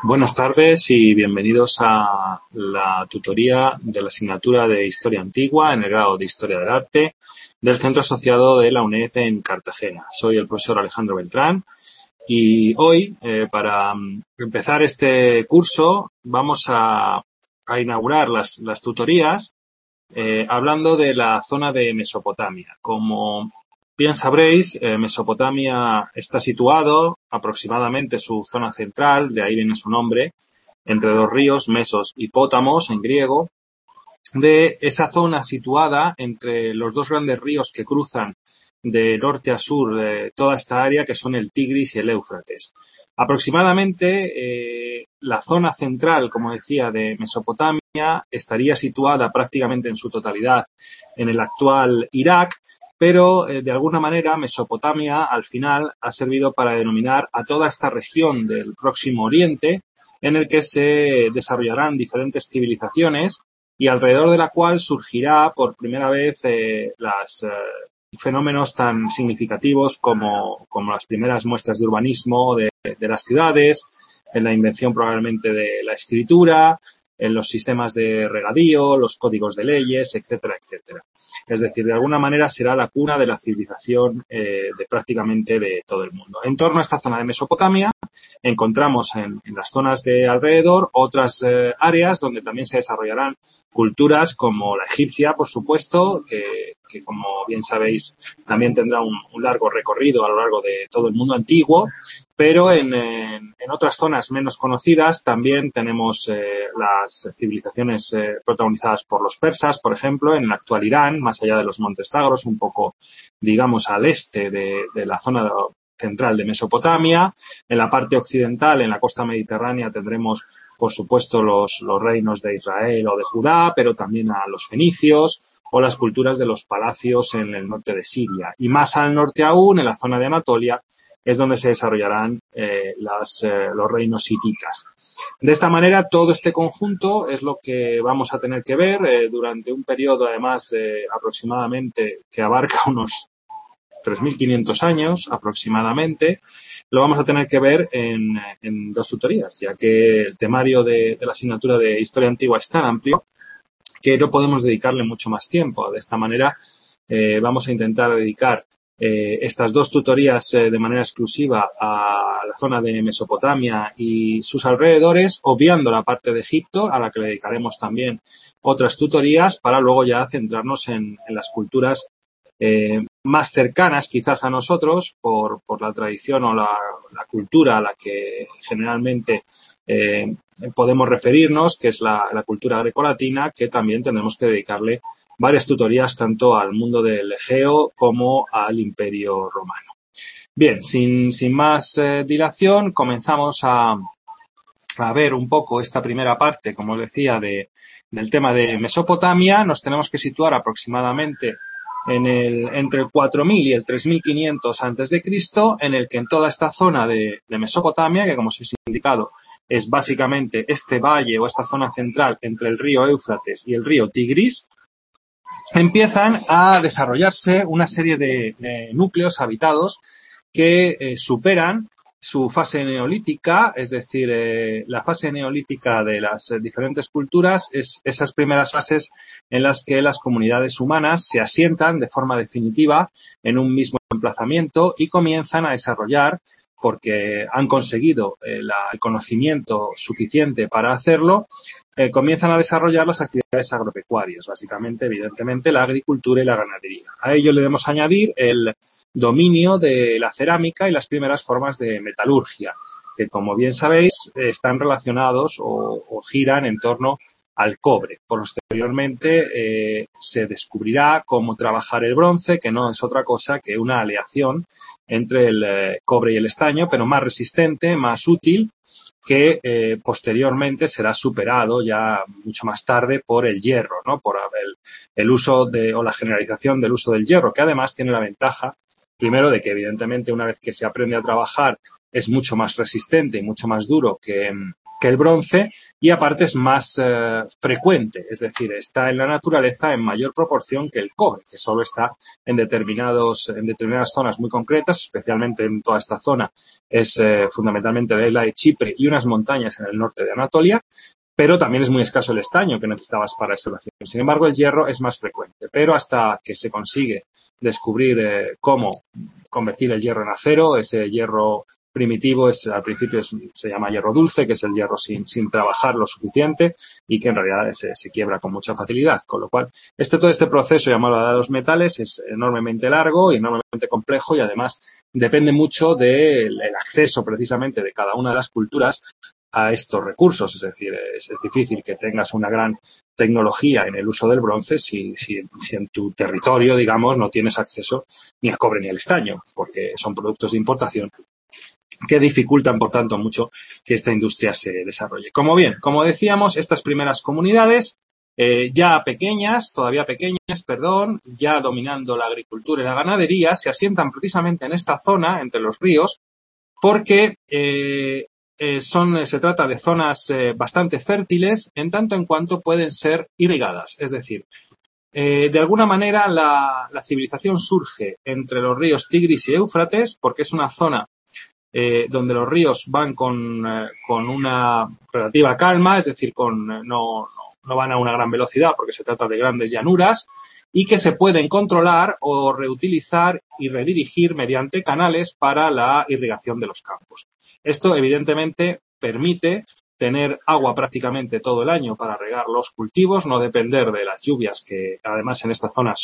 Buenas tardes y bienvenidos a la tutoría de la asignatura de Historia Antigua en el grado de Historia del Arte del Centro Asociado de la UNED en Cartagena. Soy el profesor Alejandro Beltrán y hoy, para empezar este curso, vamos a inaugurar las tutorías hablando de la zona de Mesopotamia. Como bien sabréis, Mesopotamia está situado aproximadamente su zona central, de ahí viene su nombre, entre dos ríos, Mesos y Pótamos en griego, de esa zona situada entre los dos grandes ríos que cruzan de norte a sur toda esta área, que son el Tigris y el Éufrates. Aproximadamente la zona central, como decía, de Mesopotamia estaría situada prácticamente en su totalidad en el actual Irak, pero de alguna manera Mesopotamia al final ha servido para denominar a toda esta región del Próximo Oriente en el que se desarrollarán diferentes civilizaciones y alrededor de la cual surgirá por primera vez fenómenos tan significativos como las primeras muestras de urbanismo de las ciudades, en la invención probablemente de la escritura, en los sistemas de regadío, los códigos de leyes, etcétera, etcétera. Es decir, de alguna manera será la cuna de la civilización de prácticamente de todo el mundo. En torno a esta zona de Mesopotamia encontramos en las zonas de alrededor otras áreas donde también se desarrollarán culturas como la egipcia, por supuesto, que como bien sabéis también tendrá un largo recorrido a lo largo de todo el mundo antiguo, pero en otras zonas menos conocidas también tenemos las civilizaciones protagonizadas por los persas, por ejemplo, en el actual Irán, más allá de los Montes Zagros, un poco, digamos, al este de la zona central de Mesopotamia. En la parte occidental, en la costa mediterránea, tendremos, por supuesto, los reinos de Israel o de Judá, pero también a los fenicios o las culturas de los palacios en el norte de Siria. Y más al norte aún, en la zona de Anatolia, es donde se desarrollarán los reinos hititas. De esta manera, todo este conjunto es lo que vamos a tener que ver durante un periodo, además, aproximadamente, que abarca unos 3.500 años aproximadamente. Lo vamos a tener que ver en dos tutorías, ya que el temario de la asignatura de Historia Antigua es tan amplio que no podemos dedicarle mucho más tiempo. De esta manera, vamos a intentar dedicar estas dos tutorías de manera exclusiva a la zona de Mesopotamia y sus alrededores, obviando la parte de Egipto, a la que le dedicaremos también otras tutorías, para luego ya centrarnos en las culturas más cercanas quizás a nosotros por la tradición o la cultura a la que generalmente podemos referirnos, que es la cultura grecolatina, que también tendremos que dedicarle varias tutorías tanto al mundo del Egeo como al Imperio Romano. Bien, sin más dilación, comenzamos a ver un poco esta primera parte, como os decía, del tema de Mesopotamia. Nos tenemos que situar aproximadamente entre el 4.000 y el 3.500 antes de Cristo, en el que en toda esta zona de Mesopotamia, que como os he indicado, es básicamente este valle o esta zona central entre el río Éufrates y el río Tigris, empiezan a desarrollarse una serie de núcleos habitados que superan su fase neolítica, es decir, la fase neolítica de las diferentes culturas es esas primeras fases en las que las comunidades humanas se asientan de forma definitiva en un mismo emplazamiento y comienzan a desarrollar, porque han conseguido el conocimiento suficiente para hacerlo, comienzan a desarrollar las actividades agropecuarias, básicamente, evidentemente, la agricultura y la ganadería. A ello le debemos añadir el dominio de la cerámica y las primeras formas de metalurgia, que, como bien sabéis, están relacionados o giran en torno al cobre. Posteriormente se descubrirá cómo trabajar el bronce, que no es otra cosa que una aleación entre el cobre y el estaño, pero más resistente, más útil, que posteriormente será superado ya mucho más tarde por el hierro, ¿no? Por el uso o la generalización del uso del hierro, que además tiene la ventaja, primero, de que evidentemente una vez que se aprende a trabajar es mucho más resistente y mucho más duro que que el bronce y aparte es más frecuente, es decir, está en la naturaleza en mayor proporción que el cobre, que solo está en determinadas zonas muy concretas, especialmente en toda esta zona es fundamentalmente la isla de Chipre y unas montañas en el norte de Anatolia, pero también es muy escaso el estaño que necesitabas para esa exploración. Sin embargo, el hierro es más frecuente, pero hasta que se consigue descubrir cómo convertir el hierro en acero, ese hierro primitivo al principio se llama hierro dulce, que es el hierro sin trabajar lo suficiente y que en realidad se quiebra con mucha facilidad. Con lo cual, todo este proceso llamado de los metales es enormemente largo y enormemente complejo y además depende mucho del acceso precisamente de cada una de las culturas a estos recursos. Es decir, es difícil que tengas una gran tecnología en el uso del bronce si en tu territorio, digamos, no tienes acceso ni al cobre ni al estaño, porque son productos de importación que dificultan, por tanto, mucho que esta industria se desarrolle. Como decíamos, estas primeras comunidades, todavía pequeñas, ya dominando la agricultura y la ganadería, se asientan precisamente en esta zona, entre los ríos, porque se trata de zonas bastante fértiles en tanto en cuanto pueden ser irrigadas. Es decir, de alguna manera la civilización surge entre los ríos Tigris y Éufrates porque es una zona donde los ríos van con una relativa calma, es decir, no van a una gran velocidad porque se trata de grandes llanuras y que se pueden controlar o reutilizar y redirigir mediante canales para la irrigación de los campos. Esto, evidentemente, permite tener agua prácticamente todo el año para regar los cultivos, no depender de las lluvias que, además, en esta zona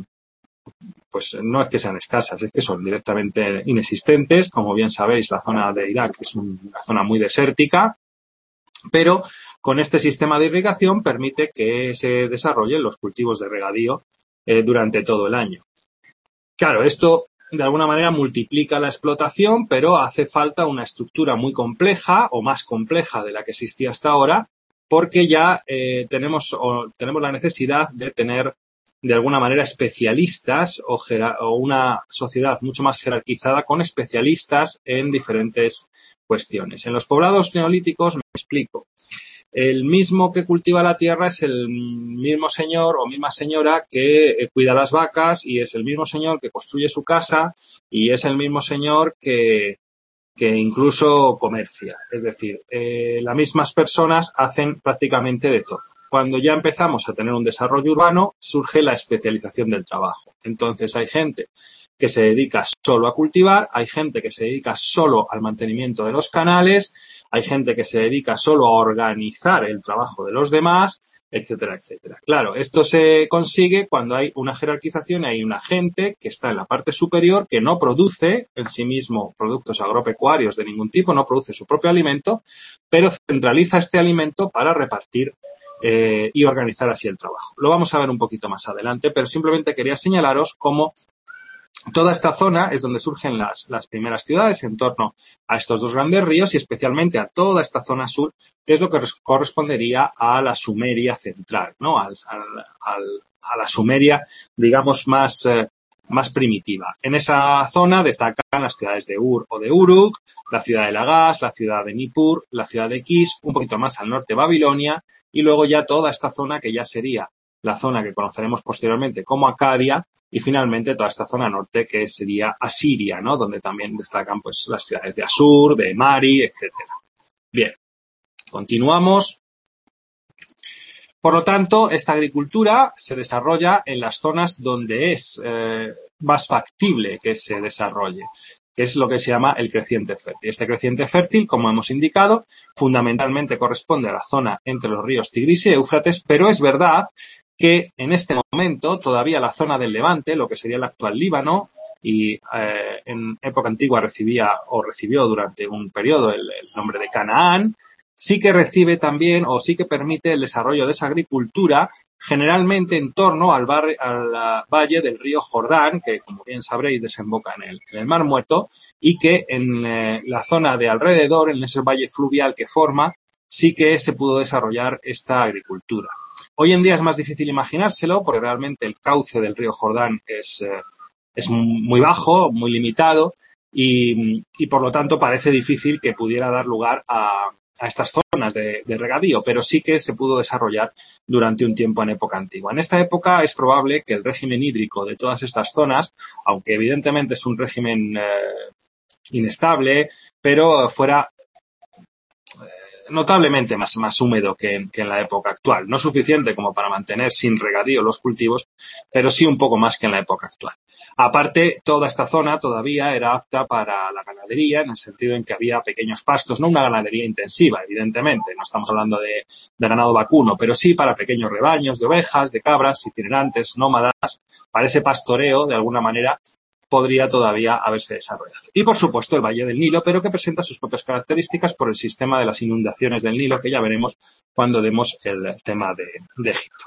pues no es que sean escasas, es que son directamente inexistentes. Como bien sabéis, la zona de Irak es una zona muy desértica, pero con este sistema de irrigación permite que se desarrollen los cultivos de regadío durante todo el año. Claro, esto de alguna manera multiplica la explotación, pero hace falta una estructura muy compleja o más compleja de la que existía hasta ahora, porque ya tenemos la necesidad de tener de alguna manera especialistas o una sociedad mucho más jerarquizada con especialistas en diferentes cuestiones. En los poblados neolíticos, me explico, el mismo que cultiva la tierra es el mismo señor o misma señora que cuida las vacas y es el mismo señor que construye su casa y es el mismo señor que incluso comercia. Es decir, las mismas personas hacen prácticamente de todo. Cuando ya empezamos a tener un desarrollo urbano, surge la especialización del trabajo. Entonces hay gente que se dedica solo a cultivar, hay gente que se dedica solo al mantenimiento de los canales, hay gente que se dedica solo a organizar el trabajo de los demás, etcétera, etcétera. Claro, esto se consigue cuando hay una jerarquización y hay una gente que está en la parte superior que no produce en sí mismo productos agropecuarios de ningún tipo, no produce su propio alimento, pero centraliza este alimento para repartir y organizar así el trabajo. Lo vamos a ver un poquito más adelante, pero simplemente quería señalaros cómo toda esta zona es donde surgen las primeras ciudades en torno a estos dos grandes ríos y especialmente a toda esta zona sur, que es lo que correspondería a la Sumeria central, ¿no? A la Sumeria, digamos, más primitiva. En esa zona destacan las ciudades de Ur o de Uruk, la ciudad de Lagash, la ciudad de Nippur, la ciudad de Kish, un poquito más al norte Babilonia y luego ya toda esta zona que ya sería la zona que conoceremos posteriormente como Acadia y finalmente toda esta zona norte que sería Asiria, ¿no? Donde también destacan pues las ciudades de Asur, de Mari, etcétera. Bien, continuamos. Por lo tanto, esta agricultura se desarrolla en las zonas donde es más factible que se desarrolle, que es lo que se llama el creciente fértil. Este creciente fértil, como hemos indicado, fundamentalmente corresponde a la zona entre los ríos Tigris y Éufrates, pero es verdad que en este momento todavía la zona del Levante, lo que sería el actual Líbano, y en época antigua recibió durante un periodo el nombre de Canaán, sí que recibe también o sí que permite el desarrollo de esa agricultura generalmente en torno al valle del río Jordán, que como bien sabréis desemboca en el Mar Muerto y que en la zona de alrededor, en ese valle fluvial que forma, sí que se pudo desarrollar esta agricultura. Hoy en día es más difícil imaginárselo porque realmente el cauce del río Jordán es muy bajo, muy limitado y por lo tanto parece difícil que pudiera dar lugar a estas zonas zonas de regadío, pero sí que se pudo desarrollar durante un tiempo en época antigua. En esta época es probable que el régimen hídrico de todas estas zonas, aunque evidentemente es un régimen inestable, pero fuera notablemente más húmedo que en la época actual. No suficiente como para mantener sin regadío los cultivos, pero sí un poco más que en la época actual. Aparte, toda esta zona todavía era apta para la ganadería, en el sentido en que había pequeños pastos, no una ganadería intensiva, evidentemente, no estamos hablando de ganado vacuno, pero sí para pequeños rebaños de ovejas, de cabras, itinerantes, nómadas, para ese pastoreo, de alguna manera, podría todavía haberse desarrollado. Y, por supuesto, el Valle del Nilo, pero que presenta sus propias características por el sistema de las inundaciones del Nilo, que ya veremos cuando demos el tema de Egipto.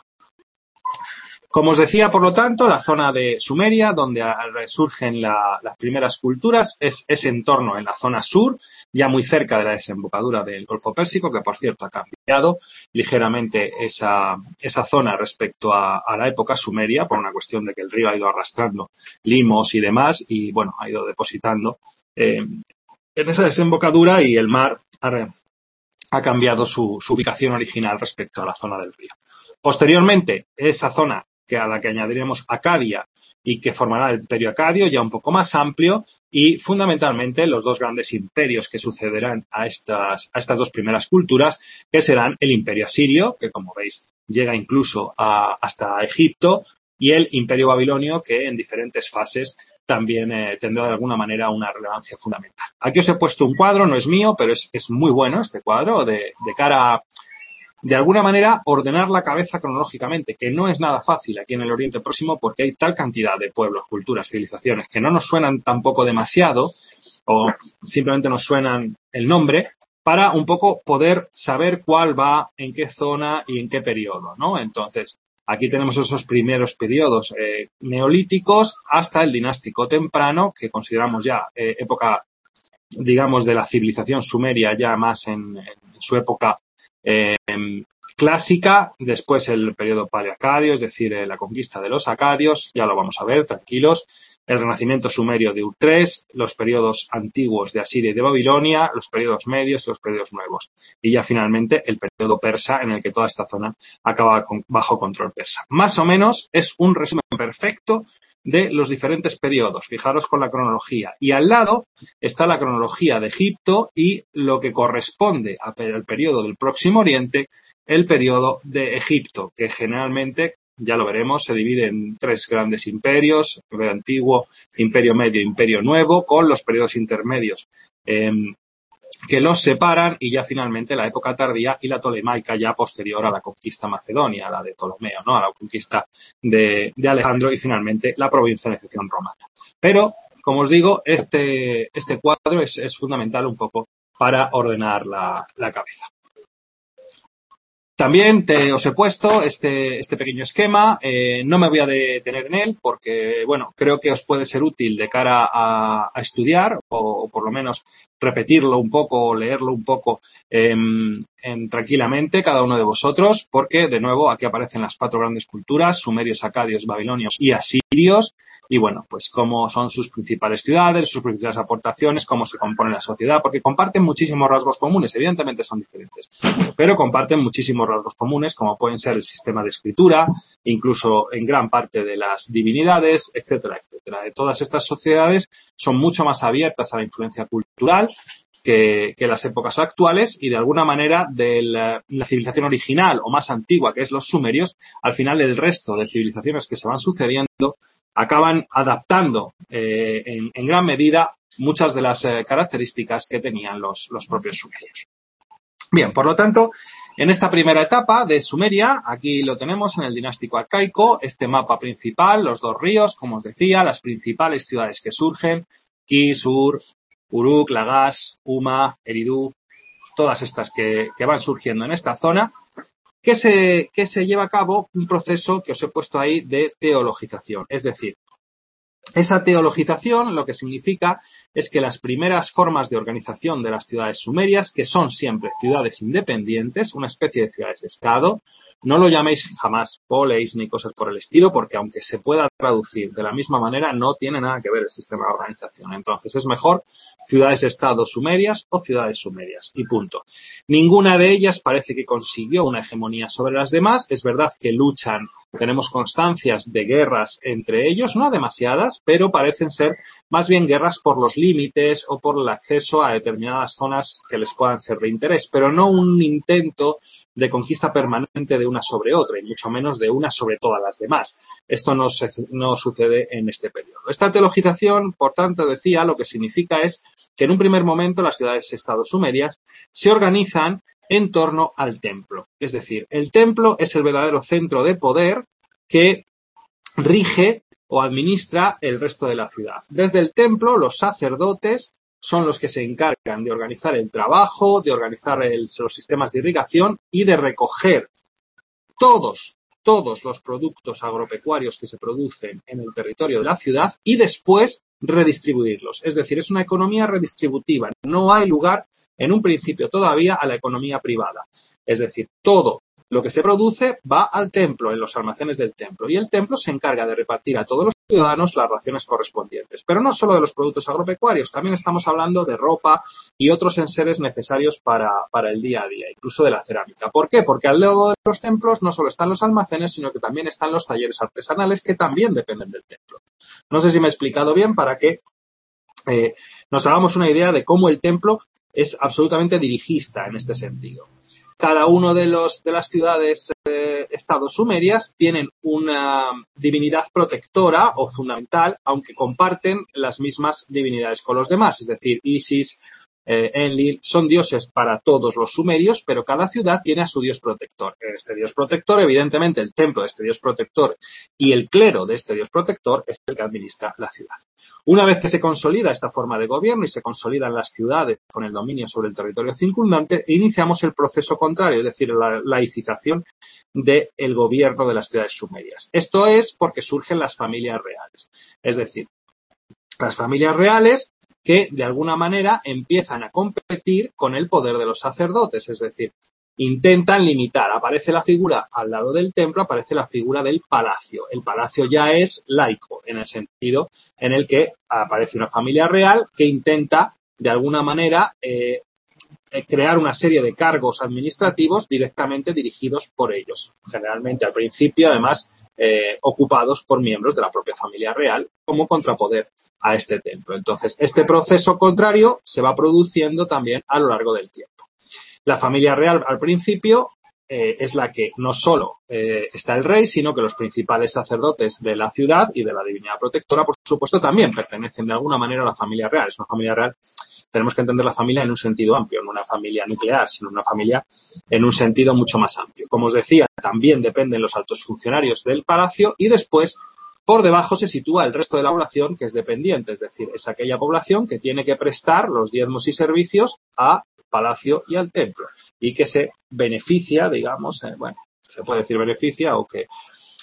Como os decía, por lo tanto, la zona de Sumeria, donde resurgen las primeras culturas, es ese entorno en la zona sur, ya muy cerca de la desembocadura del Golfo Pérsico, que por cierto ha cambiado ligeramente esa zona respecto a la época sumeria, por una cuestión de que el río ha ido arrastrando limos y demás, y bueno, ha ido depositando en esa desembocadura, y el mar ha cambiado su ubicación original respecto a la zona del río. Posteriormente, esa zona a la que añadiremos Acadia y que formará el imperio acadio, ya un poco más amplio, y fundamentalmente los dos grandes imperios que sucederán a estas dos primeras culturas, que serán el imperio asirio, que como veis llega incluso hasta Egipto, y el imperio babilonio, que en diferentes fases también tendrá de alguna manera una relevancia fundamental. Aquí os he puesto un cuadro, no es mío, pero es muy bueno este cuadro, de cara a, de alguna manera, ordenar la cabeza cronológicamente, que no es nada fácil aquí en el Oriente Próximo porque hay tal cantidad de pueblos, culturas, civilizaciones que no nos suenan tampoco demasiado o simplemente nos suenan el nombre para un poco poder saber cuál va en qué zona y en qué periodo, ¿no? Entonces, aquí tenemos esos primeros periodos neolíticos hasta el dinástico temprano, que consideramos ya época, digamos, de la civilización sumeria, ya más en su época clásica. Después el periodo paleoacadio, es decir, la conquista de los acadios, ya lo vamos a ver, tranquilos. El renacimiento sumerio de Ur III, los periodos antiguos de Asiria y de Babilonia, los periodos medios y los periodos nuevos. Y ya finalmente el periodo persa, en el que toda esta zona acaba bajo control persa. Más o menos es un resumen perfecto de los diferentes periodos. Fijaros con la cronología. Y al lado está la cronología de Egipto y lo que corresponde al periodo del Próximo Oriente, el periodo de Egipto, que generalmente, ya lo veremos, se divide en tres grandes imperios: Imperio Antiguo, Imperio Medio, Imperio Nuevo, con los periodos intermedios que los separan, y ya finalmente la época tardía y la tolemaica, ya posterior a la conquista macedonia, la de Ptolomeo, ¿no? A la conquista de Alejandro, y finalmente la provincialización romana. Pero, como os digo, este cuadro es fundamental un poco para ordenar la cabeza. También os he puesto este pequeño esquema. No me voy a detener en él porque, bueno, creo que os puede ser útil de cara a estudiar, o por lo menos repetirlo un poco o leerlo un poco tranquilamente cada uno de vosotros, porque, de nuevo, aquí aparecen las cuatro grandes culturas: sumerios, acadios, babilonios y asirios. Y, bueno, pues cómo son sus principales ciudades, sus principales aportaciones, cómo se compone la sociedad, porque comparten muchísimos rasgos comunes. Evidentemente son diferentes, pero comparten muchísimos rasgos comunes, como pueden ser el sistema de escritura, incluso en gran parte de las divinidades, etcétera, etcétera. De todas estas sociedades son mucho más abiertas a la influencia cultural que las épocas actuales, y de alguna manera de la civilización original o más antigua, que es los sumerios, al final el resto de civilizaciones que se van sucediendo acaban adaptando en gran medida muchas de las características que tenían los propios sumerios. Bien, por lo tanto, en esta primera etapa de Sumeria, aquí lo tenemos en el dinástico arcaico, este mapa principal, los dos ríos, como os decía, las principales ciudades que surgen: Kis, Ur, Uruk, Lagash, Huma, Eridu, todas estas que van surgiendo en esta zona, que se lleva a cabo un proceso que os he puesto ahí de teologización. Es decir, esa teologización lo que significa es que las primeras formas de organización de las ciudades sumerias, que son siempre ciudades independientes, una especie de ciudades-estado, no lo llaméis jamás poleis ni cosas por el estilo, porque aunque se pueda traducir de la misma manera, no tiene nada que ver el sistema de organización. Entonces es mejor ciudades-estado sumerias o ciudades sumerias y punto. Ninguna de ellas parece que consiguió una hegemonía sobre las demás. Es verdad que luchan, tenemos constancias de guerras entre ellos, no demasiadas, pero parecen ser más bien guerras por los límites o por el acceso a determinadas zonas que les puedan ser de interés, pero no un intento de conquista permanente de una sobre otra y mucho menos de una sobre todas las demás. Esto no sucede en este periodo. Esta teologización, por tanto, decía, lo que significa es que en un primer momento las ciudades-estado sumerias se organizan en torno al templo. Es decir, el templo es el verdadero centro de poder que rige o administra el resto de la ciudad. Desde el templo, los sacerdotes son los que se encargan de organizar el trabajo, de organizar los sistemas de irrigación y de recoger todos los productos agropecuarios que se producen en el territorio de la ciudad y después redistribuirlos. Es decir, es una economía redistributiva. No hay lugar, en un principio todavía, a la economía privada. Es decir, todo lo que se produce va al templo, en los almacenes del templo, y el templo se encarga de repartir a todos los ciudadanos las raciones correspondientes. Pero no solo de los productos agropecuarios, también estamos hablando de ropa y otros enseres necesarios para el día a día, incluso de la cerámica. ¿Por qué? Porque al lado de los templos no solo están los almacenes, sino que también están los talleres artesanales que también dependen del templo. No sé si me he explicado bien para que nos hagamos una idea de cómo el templo es absolutamente dirigista en este sentido. Cada uno de las ciudades estados sumerias tienen una divinidad protectora o fundamental, aunque comparten las mismas divinidades con los demás. Es decir, Isis, Enlil, son dioses para todos los sumerios, pero cada ciudad tiene a su dios protector. Este dios protector, evidentemente, el templo de este dios protector y el clero de este dios protector es el que administra la ciudad. Una vez que se consolida esta forma de gobierno y se consolidan las ciudades con el dominio sobre el territorio circundante, iniciamos el proceso contrario, es decir, la laicización del gobierno de las ciudades sumerias. Esto es porque surgen las familias reales. Es decir, las familias reales que de alguna manera empiezan a competir con el poder de los sacerdotes, es decir, intentan limitar. Aparece la figura al lado del templo, aparece la figura del palacio. El palacio ya es laico, en el sentido en el que aparece una familia real que intenta, de alguna manera, crear una serie de cargos administrativos directamente dirigidos por ellos. Generalmente, al principio, además, ocupados por miembros de la propia familia real como contrapoder a este templo. Entonces, este proceso contrario se va produciendo también a lo largo del tiempo. La familia real, al principio, es la que no solo está el rey, sino que los principales sacerdotes de la ciudad y de la divinidad protectora, por supuesto, también pertenecen de alguna manera a la familia real. Es una familia real. Tenemos que entender la familia en un sentido amplio, no una familia nuclear, sino una familia en un sentido mucho más amplio. Como os decía, también dependen los altos funcionarios del palacio y después, por debajo, se sitúa el resto de la población que es dependiente, es decir, es aquella población que tiene que prestar los diezmos y servicios al palacio y al templo y que se beneficia, digamos, se puede decir beneficia o que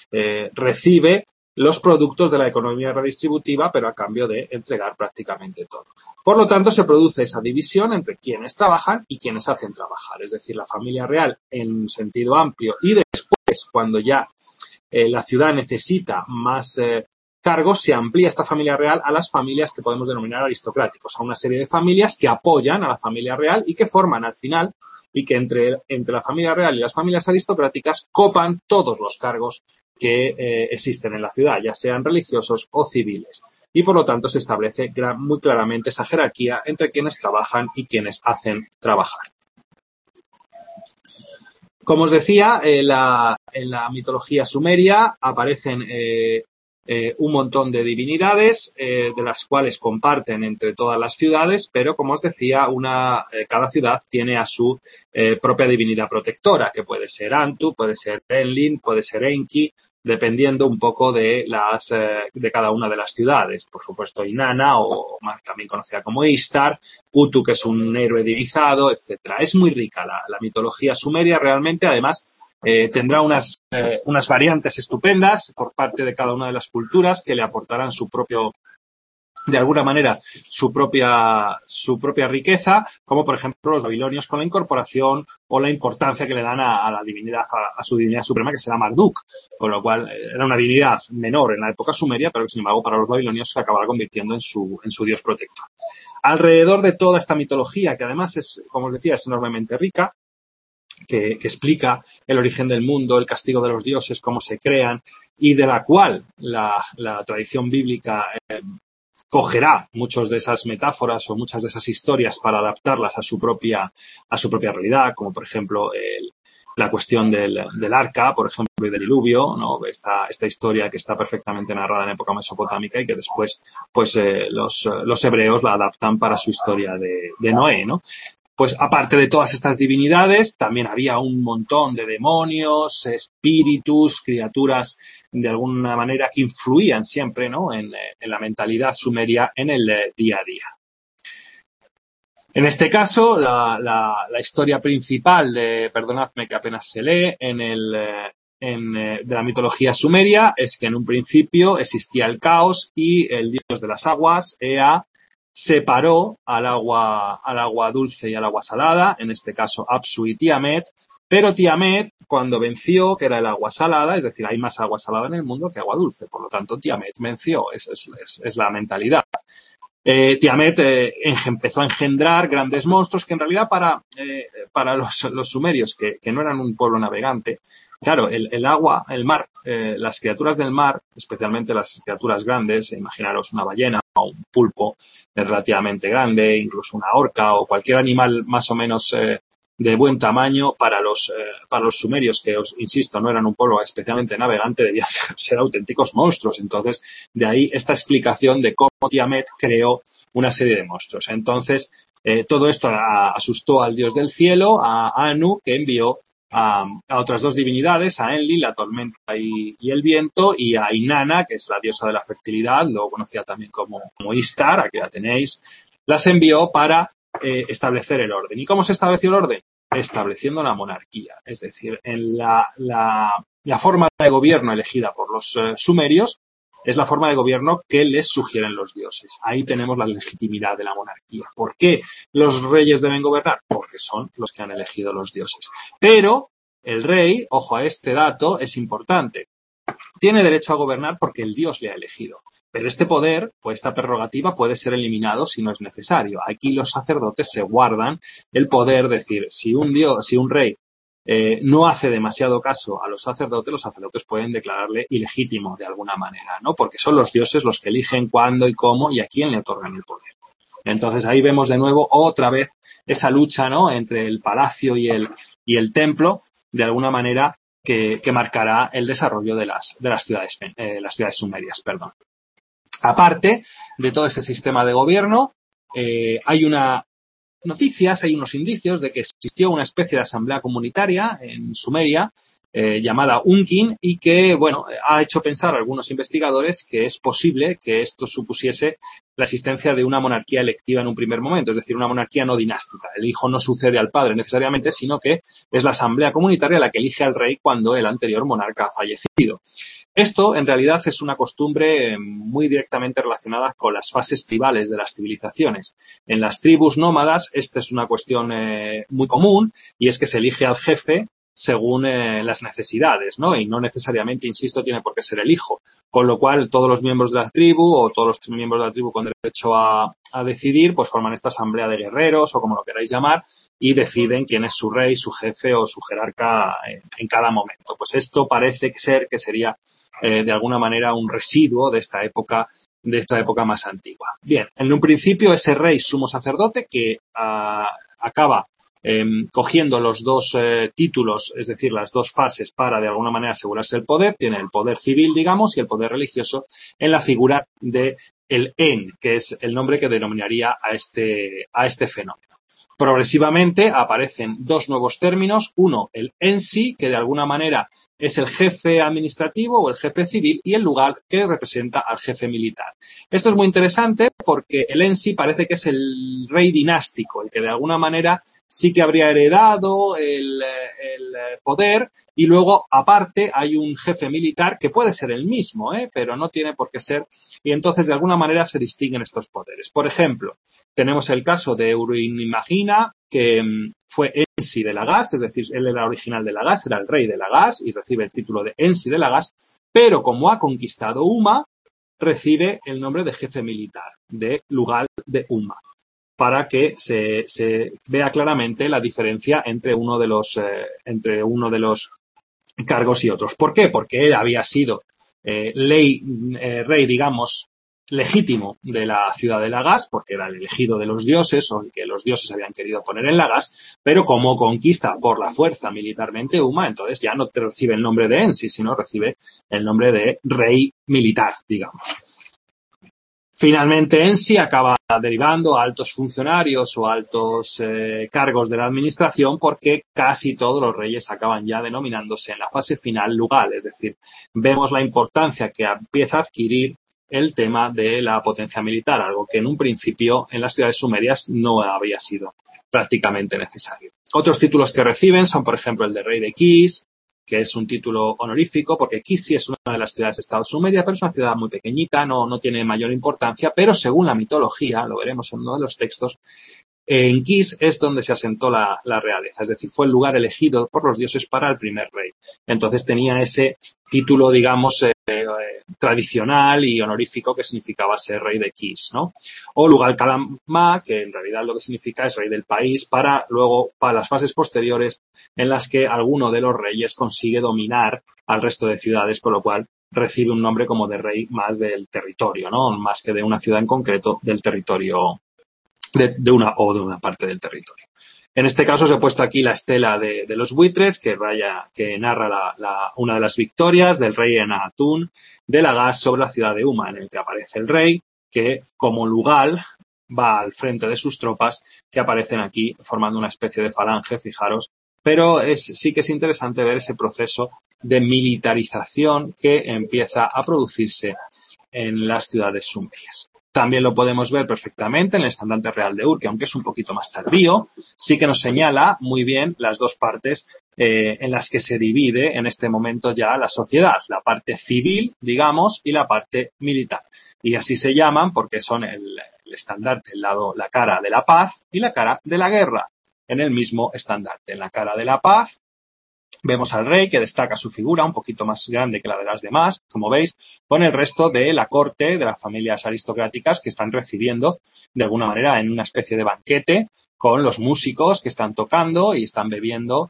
recibe los productos de la economía redistributiva, pero a cambio de entregar prácticamente todo. Por lo tanto, se produce esa división entre quienes trabajan y quienes hacen trabajar. Es decir, la familia real en sentido amplio y después, cuando ya la ciudad necesita más cargos, se amplía esta familia real a las familias que podemos denominar aristocráticos, a una serie de familias que apoyan a la familia real y que forman al final y que entre la familia real y las familias aristocráticas copan todos los cargos que existen en la ciudad, ya sean religiosos o civiles. Y por lo tanto se establece muy claramente esa jerarquía entre quienes trabajan y quienes hacen trabajar. Como os decía, en la mitología sumeria aparecen un montón de divinidades, de las cuales comparten entre todas las ciudades, pero como os decía, cada ciudad tiene a su propia divinidad protectora, que puede ser Antu, puede ser Enlil, puede ser Enki, dependiendo un poco de cada una de las ciudades. Por supuesto, Inanna, o más también conocida como Ishtar, Utu, que es un héroe divinizado, etcétera. Es muy rica la mitología sumeria realmente, además tendrá unas variantes estupendas por parte de cada una de las culturas que le aportarán su propio de alguna manera su propia riqueza, como por ejemplo los babilonios con la incorporación o la importancia que le dan a la divinidad, a su divinidad suprema, que será Marduk, con lo cual era una divinidad menor en la época sumeria, pero que sin embargo para los babilonios se acabará convirtiendo en su dios protector. Alrededor de toda esta mitología, que además es, como os decía, es enormemente rica, que explica el origen del mundo, el castigo de los dioses, cómo se crean, y de la cual la tradición bíblica cogerá muchas de esas metáforas o muchas de esas historias para adaptarlas a su propia realidad, como por ejemplo la cuestión del arca, por ejemplo, y del diluvio, ¿no? Esta historia que está perfectamente narrada en época mesopotámica y que después pues los hebreos la adaptan para su historia de Noé, ¿no? Pues aparte de todas estas divinidades, también había un montón de demonios, espíritus, criaturas de alguna manera que influían siempre, ¿no?, en la mentalidad sumeria en el día a día. En este caso, la historia principal perdonadme que apenas se lee, de la mitología sumeria es que en un principio existía el caos y el dios de las aguas, Ea, separó al agua dulce y al agua salada, en este caso Apsu y Tiamet, pero Tiamet, cuando venció, que era el agua salada, es decir, hay más agua salada en el mundo que agua dulce, por lo tanto Tiamet venció, es la mentalidad. Tiamet empezó a engendrar grandes monstruos que en realidad para los sumerios, que no eran un pueblo navegante, claro, el agua, el mar, las criaturas del mar, especialmente las criaturas grandes, imaginaros una ballena o un pulpo relativamente grande, incluso una orca o cualquier animal más o menos de buen tamaño, para los sumerios, que os insisto, no eran un pueblo especialmente navegante, debían ser auténticos monstruos. Entonces, de ahí esta explicación de cómo Tiamet creó una serie de monstruos. Entonces, todo esto asustó al dios del cielo, a Anu, que envió a otras dos divinidades, a Enlil, la tormenta y el viento, y a Inanna, que es la diosa de la fertilidad, luego conocida también como Istar, aquí la tenéis, las envió para establecer el orden. ¿Y cómo se estableció el orden? Estableciendo la monarquía, es decir, en la forma de gobierno elegida por los sumerios es la forma de gobierno que les sugieren los dioses. Ahí tenemos la legitimidad de la monarquía. ¿Por qué los reyes deben gobernar? Porque son los que han elegido los dioses. Pero el rey, ojo a este dato, es importante. Tiene derecho a gobernar porque el dios le ha elegido. Pero este poder, o esta prerrogativa, puede ser eliminado si no es necesario. Aquí los sacerdotes se guardan el poder, decir, si un rey no hace demasiado caso a los sacerdotes pueden declararle ilegítimo de alguna manera, ¿no? Porque son los dioses los que eligen cuándo y cómo y a quién le otorgan el poder. Entonces ahí vemos de nuevo otra vez esa lucha, ¿no?, entre el palacio y el templo, de alguna manera que marcará el desarrollo de las ciudades sumerias, perdón. Aparte de todo este sistema de gobierno, hay unos indicios de que existió una especie de asamblea comunitaria en Sumeria llamada Unkin y que, bueno, ha hecho pensar a algunos investigadores que es posible que esto supusiese la existencia de una monarquía electiva en un primer momento, es decir, una monarquía no dinástica. El hijo no sucede al padre necesariamente, sino que es la asamblea comunitaria la que elige al rey cuando el anterior monarca ha fallecido. Esto, en realidad, es una costumbre muy directamente relacionada con las fases tribales de las civilizaciones. En las tribus nómadas, esta es una cuestión muy común, y es que se elige al jefe según las necesidades, ¿no? Y no necesariamente, insisto, tiene por qué ser el hijo. Con lo cual, todos los miembros de la tribu o todos los miembros de la tribu con derecho a decidir, pues forman esta asamblea de guerreros o como lo queráis llamar y deciden quién es su rey, su jefe o su jerarca en cada momento. Pues esto parece ser que sería de alguna manera un residuo de esta época más antigua. Bien, en un principio ese rey sumo sacerdote que acaba cogiendo los dos títulos, es decir, las dos fases para de alguna manera asegurarse el poder, tiene el poder civil, digamos, y el poder religioso en la figura de el En, que es el nombre que denominaría a este fenómeno. Progresivamente aparecen dos nuevos términos, uno, el Ensi, que de alguna manera es el jefe administrativo o el jefe civil y el lugar que representa al jefe militar. Esto es muy interesante porque el Ensi parece que es el rey dinástico, el que de alguna manera sí que habría heredado el poder, y luego aparte hay un jefe militar que puede ser el mismo, pero no tiene por qué ser, y entonces de alguna manera se distinguen estos poderes. Por ejemplo, tenemos el caso de Uruinimagina, que fue Ensi de Lagash, es decir, él era original de Lagash, era el rey de Lagash y recibe el título de Ensi de Lagash, pero como ha conquistado Uma, recibe el nombre de jefe militar de Lugal de Uma, para que se vea claramente la diferencia entre uno de los cargos y otros. ¿Por qué? Porque él había sido rey, digamos, legítimo de la ciudad de Lagash, porque era el elegido de los dioses o el que los dioses habían querido poner en Lagash, pero como conquista por la fuerza militarmente Uma, entonces ya no te recibe el nombre de Ensi, sino recibe el nombre de rey militar, digamos. Finalmente, Ensi acaba derivando a altos funcionarios o altos cargos de la administración, porque casi todos los reyes acaban ya denominándose en la fase final Lugal, es decir, vemos la importancia que empieza a adquirir el tema de la potencia militar, algo que en un principio en las ciudades sumerias no habría sido prácticamente necesario. Otros títulos que reciben son, por ejemplo, el de rey de Kish, que es un título honorífico, porque Kish sí es una de las ciudades-estado sumeria, pero es una ciudad muy pequeñita, no tiene mayor importancia, pero según la mitología, lo veremos en uno de los textos, en Kish es donde se asentó la realeza, es decir, fue el lugar elegido por los dioses para el primer rey. Entonces tenía ese título, digamos, tradicional y honorífico que significaba ser rey de Kish, ¿no? O Lugal Kalama, que en realidad lo que significa es rey del país, para las fases posteriores en las que alguno de los reyes consigue dominar al resto de ciudades, por lo cual recibe un nombre como de rey más del territorio, ¿no? Más que de una ciudad en concreto, del territorio de una parte del territorio. En este caso os he puesto aquí la estela de los buitres que narra una de las victorias del rey Enatún de Lagash sobre la ciudad de Uma, en el que aparece el rey que, como Lugal, va al frente de sus tropas, que aparecen aquí formando una especie de falange, fijaros. Pero sí que es interesante ver ese proceso de militarización que empieza a producirse en las ciudades sumerias. También lo podemos ver perfectamente en el estandarte real de Ur, que aunque es un poquito más tardío, sí que nos señala muy bien las dos partes en las que se divide en este momento ya la sociedad, la parte civil, digamos, y la parte militar. Y así se llaman porque son el estandarte, la cara de la paz y la cara de la guerra, en el mismo estandarte. En la cara de la paz vemos al rey que destaca su figura, un poquito más grande que la de las demás, como veis, con el resto de la corte, de las familias aristocráticas que están recibiendo de alguna manera en una especie de banquete con los músicos que están tocando y están bebiendo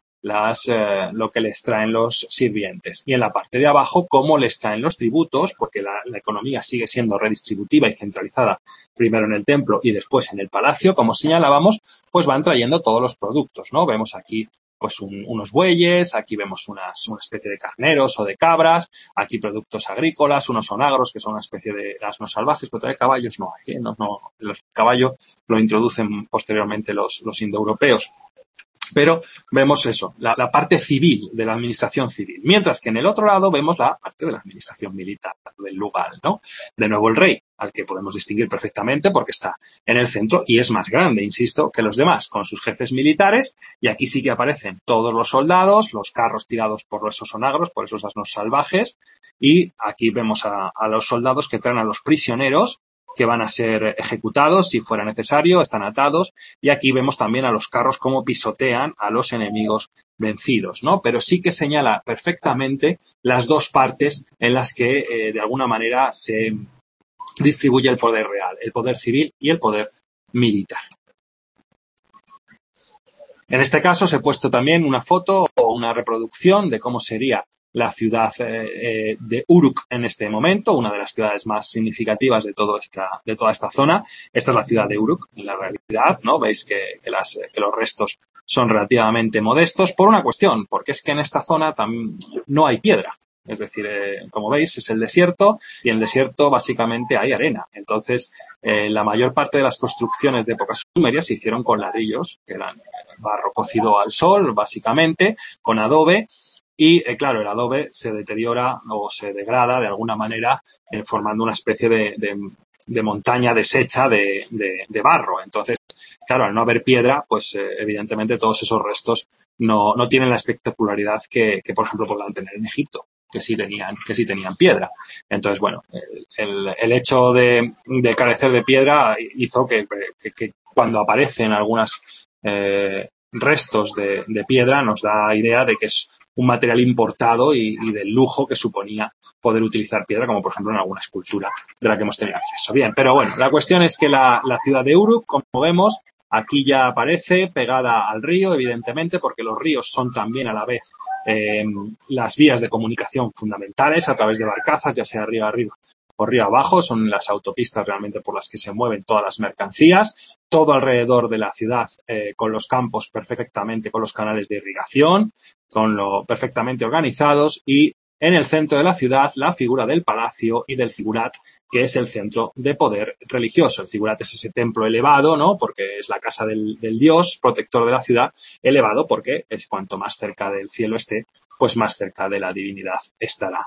lo que les traen los sirvientes. Y en la parte de abajo, cómo les traen los tributos, porque la economía sigue siendo redistributiva y centralizada primero en el templo y después en el palacio, como señalábamos, pues van trayendo todos los productos, ¿no? Vemos aquí pues unos bueyes, aquí vemos una especie de carneros o de cabras, aquí productos agrícolas, unos onagros que son una especie de asnos salvajes, pero todavía caballos no hay, el caballo lo introducen posteriormente los indoeuropeos. Pero vemos eso, la parte civil de la administración civil. Mientras que en el otro lado vemos la parte de la administración militar, del Lugal, ¿no? De nuevo el rey, al que podemos distinguir perfectamente porque está en el centro y es más grande, insisto, que los demás, con sus jefes militares. Y aquí sí que aparecen todos los soldados, los carros tirados por esos onagros, por esos asnos salvajes. Y aquí vemos a los soldados que traen a los prisioneros, que van a ser ejecutados si fuera necesario, están atados, y aquí vemos también a los carros cómo pisotean a los enemigos vencidos, ¿no? Pero sí que señala perfectamente las dos partes en las que de alguna manera se distribuye el poder real, el poder civil y el poder militar. En este caso os he puesto también una foto o una reproducción de cómo sería la ciudad de Uruk en este momento, una de las ciudades más significativas de toda esta zona. Esta es la ciudad de Uruk, en la realidad, ¿no? Veis que los restos son relativamente modestos por una cuestión, porque es que en esta zona no hay piedra. Es decir, como veis, es el desierto y en el desierto básicamente hay arena. Entonces, la mayor parte de las construcciones de época sumeria se hicieron con ladrillos, que eran barro cocido al sol, básicamente, con adobe. y, claro, el adobe se deteriora o se degrada de alguna manera formando una especie de montaña deshecha de barro. Entonces, claro, al no haber piedra, pues evidentemente todos esos restos no tienen la espectacularidad que por ejemplo, podrán tener en Egipto, que sí tenían piedra. Entonces, bueno, el hecho de carecer de piedra hizo que cuando aparecen algunas restos de piedra nos da idea de que es un material importado y del lujo que suponía poder utilizar piedra, como por ejemplo en alguna escultura de la que hemos tenido acceso. Bien, pero bueno, la cuestión es que la ciudad de Uruk, como vemos, aquí ya aparece pegada al río, evidentemente, porque los ríos son también a la vez las vías de comunicación fundamentales a través de barcazas, ya sea río arriba o río abajo, son las autopistas realmente por las que se mueven todas las mercancías, todo alrededor de la ciudad con los campos perfectamente, con los canales de irrigación, perfectamente organizados, y en el centro de la ciudad la figura del palacio y del figurat, que es el centro de poder religioso. El figurat es ese templo elevado, ¿no? Porque es la casa del dios protector de la ciudad, elevado porque es cuanto más cerca del cielo esté, pues más cerca de la divinidad estará.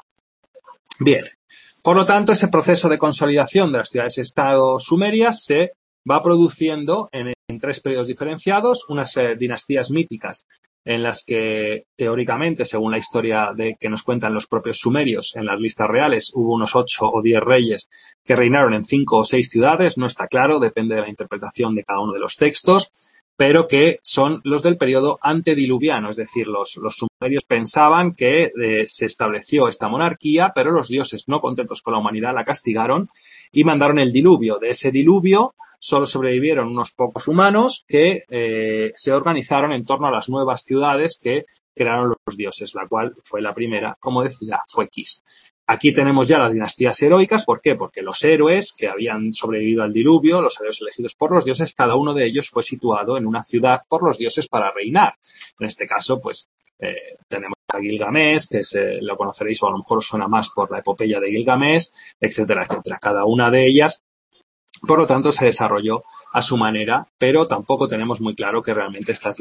Bien. Por lo tanto, ese proceso de consolidación de las ciudades-estado sumerias se va produciendo en tres periodos diferenciados, unas dinastías míticas en las que teóricamente, según la historia que nos cuentan los propios sumerios, en las listas reales hubo unos 8 o 10 reyes que reinaron en 5 o 6 ciudades, no está claro, depende de la interpretación de cada uno de los textos, pero que son los del periodo antediluviano, es decir, los sumerios pensaban que se estableció esta monarquía, pero los dioses, no contentos con la humanidad, la castigaron y mandaron el diluvio. De ese diluvio solo sobrevivieron unos pocos humanos que se organizaron en torno a las nuevas ciudades que crearon los dioses, la cual fue la primera, como decía, fue Kis. Aquí tenemos ya las dinastías heroicas. ¿Por qué? Porque los héroes que habían sobrevivido al diluvio, los héroes elegidos por los dioses, cada uno de ellos fue situado en una ciudad por los dioses para reinar. En este caso, pues, tenemos a Gilgamesh, que lo conoceréis o a lo mejor os suena más por la epopeya de Gilgamesh, etcétera, etcétera. Cada una de ellas, por lo tanto, se desarrolló a su manera, pero tampoco tenemos muy claro que realmente estos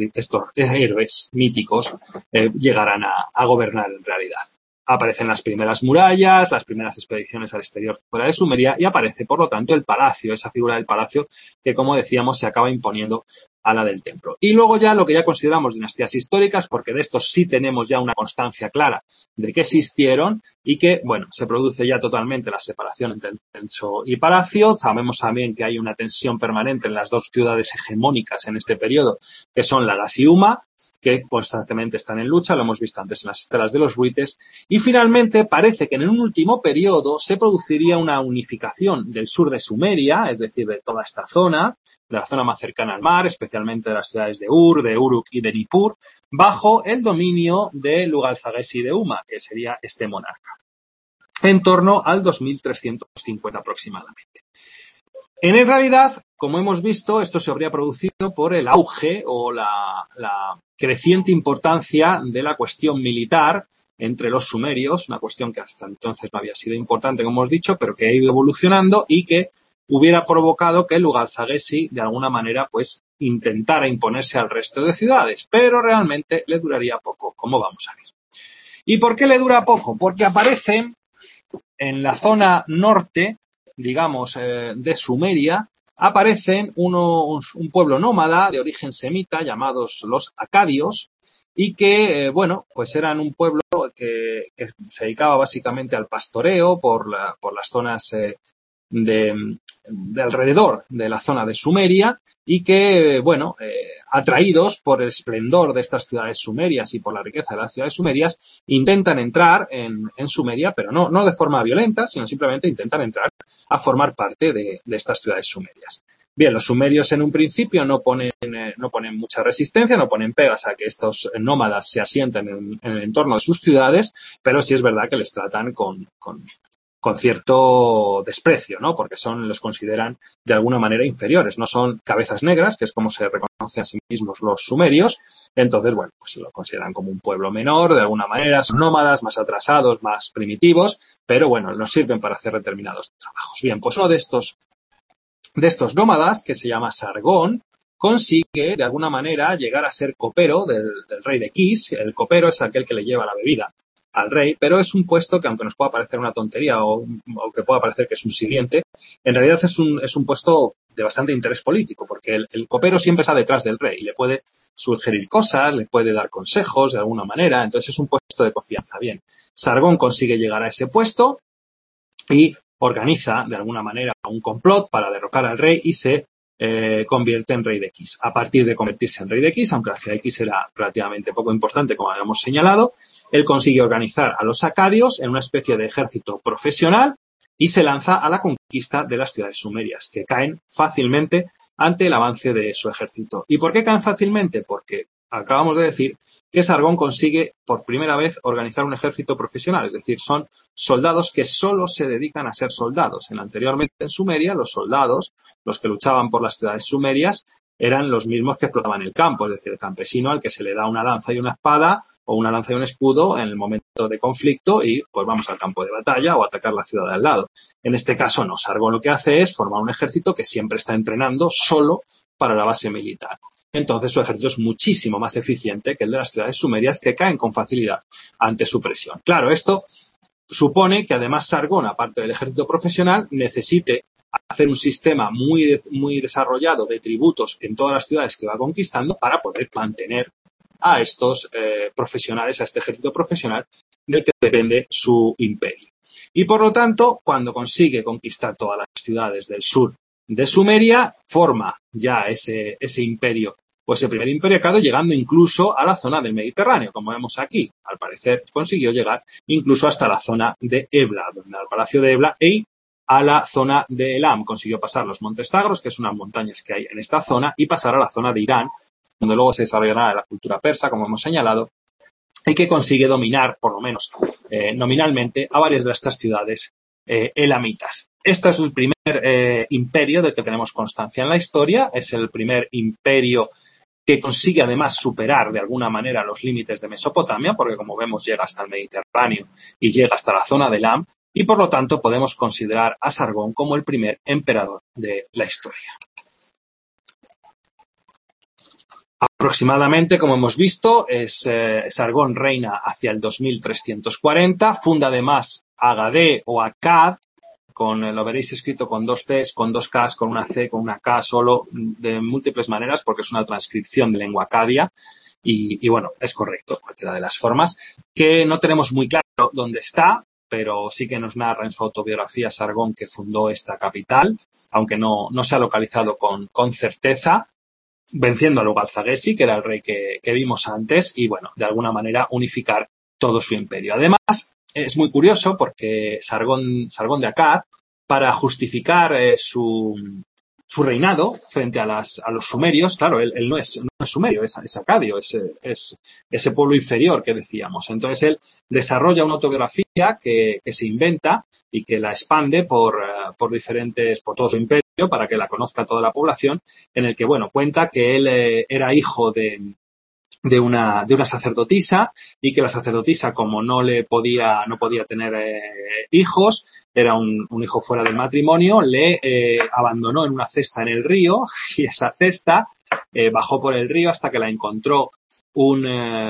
héroes míticos llegaran a gobernar en realidad. Aparecen las primeras murallas, las primeras expediciones al exterior fuera de Sumeria y aparece, por lo tanto, el palacio, esa figura del palacio que, como decíamos, se acaba imponiendo a la del templo. Y luego ya lo que ya consideramos dinastías históricas, porque de estos sí tenemos ya una constancia clara de que existieron y que, bueno, se produce ya totalmente la separación entre el censo y palacio. Sabemos también que hay una tensión permanente en las dos ciudades hegemónicas en este periodo, que son Lagash y Umma, que constantemente están en lucha, lo hemos visto antes en las estelas de los buites, y finalmente parece que en un último periodo se produciría una unificación del sur de Sumeria, es decir, de toda esta zona, de la zona más cercana al mar, especialmente de las ciudades de Ur, de Uruk y de Nippur, bajo el dominio de Lugal-Zaggisi de Umma, que sería este monarca, en torno al 2350 aproximadamente. En realidad, como hemos visto, esto se habría producido por el auge o la creciente importancia de la cuestión militar entre los sumerios, una cuestión que hasta entonces no había sido importante, como hemos dicho, pero que ha ido evolucionando y que hubiera provocado que Lugal-Zaggisi, de alguna manera, pues intentara imponerse al resto de ciudades, pero realmente le duraría poco, como vamos a ver. ¿Y por qué le dura poco? Porque aparecen en la zona norte, digamos, de Sumeria, aparecen un pueblo nómada de origen semita llamados los acadios y que, bueno, pues eran un pueblo que se dedicaba básicamente al pastoreo por las zonas de alrededor de la zona de Sumeria y que, bueno, atraídos por el esplendor de estas ciudades sumerias y por la riqueza de las ciudades sumerias, intentan entrar en Sumeria, pero no de forma violenta, sino simplemente intentan entrar a formar parte de estas ciudades sumerias. Bien, los sumerios en un principio no ponen mucha resistencia, no ponen pegas a que estos nómadas se asienten en el entorno de sus ciudades, pero sí es verdad que les tratan con cierto desprecio, ¿no? Porque los consideran de alguna manera inferiores, no son cabezas negras, que es como se reconoce a sí mismos los sumerios. Entonces, bueno, pues lo consideran como un pueblo menor, de alguna manera, son nómadas, más atrasados, más primitivos, pero bueno, nos sirven para hacer determinados trabajos. Bien, pues uno de estos nómadas, que se llama Sargón, consigue de alguna manera llegar a ser copero del rey de Kish. El copero es aquel que le lleva la bebida al rey, pero es un puesto que, aunque nos pueda parecer una tontería o que pueda parecer que es un sirviente, en realidad es un puesto de bastante interés político, porque el copero siempre está detrás del rey, le puede sugerir cosas, le puede dar consejos de alguna manera, entonces es un puesto de confianza. Bien, Sargón consigue llegar a ese puesto y organiza de alguna manera un complot para derrocar al rey y se convierte en rey de Kish. A partir de convertirse en rey de Kish, aunque la ciudad de Kish era relativamente poco importante, como habíamos señalado, él consigue organizar a los acadios en una especie de ejército profesional y se lanza a la conquista de las ciudades sumerias, que caen fácilmente ante el avance de su ejército. ¿Y por qué caen fácilmente? Porque acabamos de decir que Sargón consigue por primera vez organizar un ejército profesional, es decir, son soldados que solo se dedican a ser soldados. Anteriormente en Sumeria, los soldados, los que luchaban por las ciudades sumerias, eran los mismos que explotaban el campo, es decir, el campesino al que se le da una lanza y una espada o una lanza y un escudo en el momento de conflicto y pues vamos al campo de batalla o a atacar la ciudad de al lado. En este caso no, Sargón lo que hace es formar un ejército que siempre está entrenando solo para la base militar. Entonces su ejército es muchísimo más eficiente que el de las ciudades sumerias, que caen con facilidad ante su presión. Claro, esto supone que además Sargón, aparte del ejército profesional, necesite hacer un sistema muy desarrollado de tributos en todas las ciudades que va conquistando para poder mantener a estos profesionales, a este ejército profesional del que depende su imperio. Y por lo tanto, cuando consigue conquistar todas las ciudades del sur de Sumeria, forma ya ese imperio, pues el primer imperio acado, llegando incluso a la zona del Mediterráneo, como vemos aquí. Al parecer consiguió llegar incluso hasta la zona de Ebla, donde al palacio de Ebla, y a la zona de Elam. Consiguió pasar los Montes Tagros, que son unas montañas que hay en esta zona, y pasar a la zona de Irán, donde luego se desarrollará la cultura persa, como hemos señalado, y que consigue dominar, por lo menos nominalmente, a varias de estas ciudades elamitas. Este es el primer imperio del que tenemos constancia en la historia, es el primer imperio que consigue además superar de alguna manera los límites de Mesopotamia, porque como vemos llega hasta el Mediterráneo y llega hasta la zona de Elam, y por lo tanto podemos considerar a Sargón como el primer emperador de la historia. Aproximadamente, como hemos visto, Sargón reina hacia el 2340, funda además Agadé o Akkad, lo veréis escrito con dos Cs, con dos Ks, con una C, con una K solo, de múltiples maneras, porque es una transcripción de lengua acadia, y bueno, es correcto, cualquiera de las formas, que no tenemos muy claro dónde está, pero sí que nos narra en su autobiografía Sargón que fundó esta capital, aunque no se ha localizado con certeza, venciendo a Lugalzagesi, que era el rey que vimos antes, y bueno, de alguna manera unificar todo su imperio. Además, es muy curioso porque Sargón de Akkad, para justificar su reinado frente a los sumerios, claro, él no es sumerio, es acadio, es ese pueblo inferior que decíamos. Entonces él desarrolla una autobiografía que se inventa y que la expande por todo su imperio para que la conozca toda la población, en el que, bueno, cuenta que él era hijo de una sacerdotisa, y que la sacerdotisa, como no podía tener hijos, era un hijo fuera del matrimonio, le abandonó en una cesta en el río, y esa cesta bajó por el río hasta que la encontró un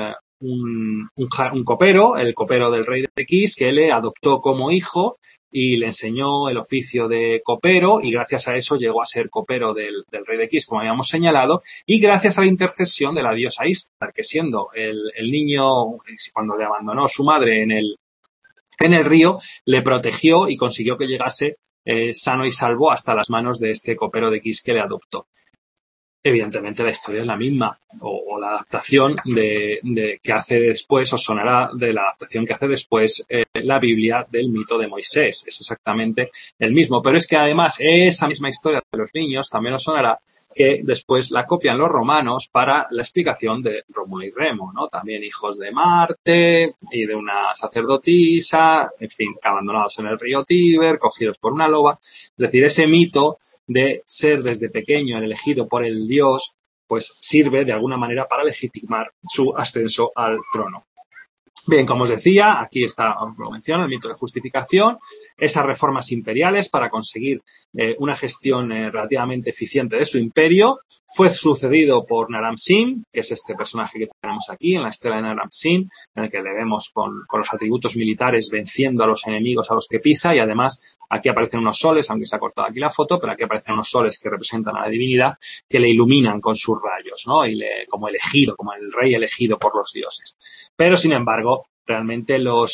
copero, el copero del rey de Kish, que le adoptó como hijo y le enseñó el oficio de copero, y gracias a eso llegó a ser copero del rey de Kish, como habíamos señalado, y gracias a la intercesión de la diosa Ishtar, que siendo el niño, cuando le abandonó su madre en el río, le protegió y consiguió que llegase sano y salvo hasta las manos de este copero de Kish que le adoptó. Evidentemente la historia es la misma, o la adaptación que hace después, os sonará de la adaptación que hace después la Biblia del mito de Moisés. Es exactamente el mismo, pero es que además esa misma historia de los niños también os sonará que después la copian los romanos para la explicación de Rómulo y Remo, ¿no? También hijos de Marte y de una sacerdotisa, en fin, abandonados en el río Tíber, cogidos por una loba. Es decir, ese mito de ser desde pequeño el elegido por el dios, pues sirve de alguna manera para legitimar su ascenso al trono. Bien, como os decía, aquí está, os lo menciono, el mito de justificación, esas reformas imperiales para conseguir una gestión relativamente eficiente de su imperio. Fue sucedido por Naram-Sin, que es este personaje que tenemos aquí en la estela de Naram-Sin, en el que le vemos con los atributos militares venciendo a los enemigos a los que pisa, y además aquí aparecen unos soles, aunque se ha cortado aquí la foto, pero aquí aparecen unos soles que representan a la divinidad, que le iluminan con sus rayos, ¿no? Y como elegido, como el rey elegido por los dioses. Pero, sin embargo, realmente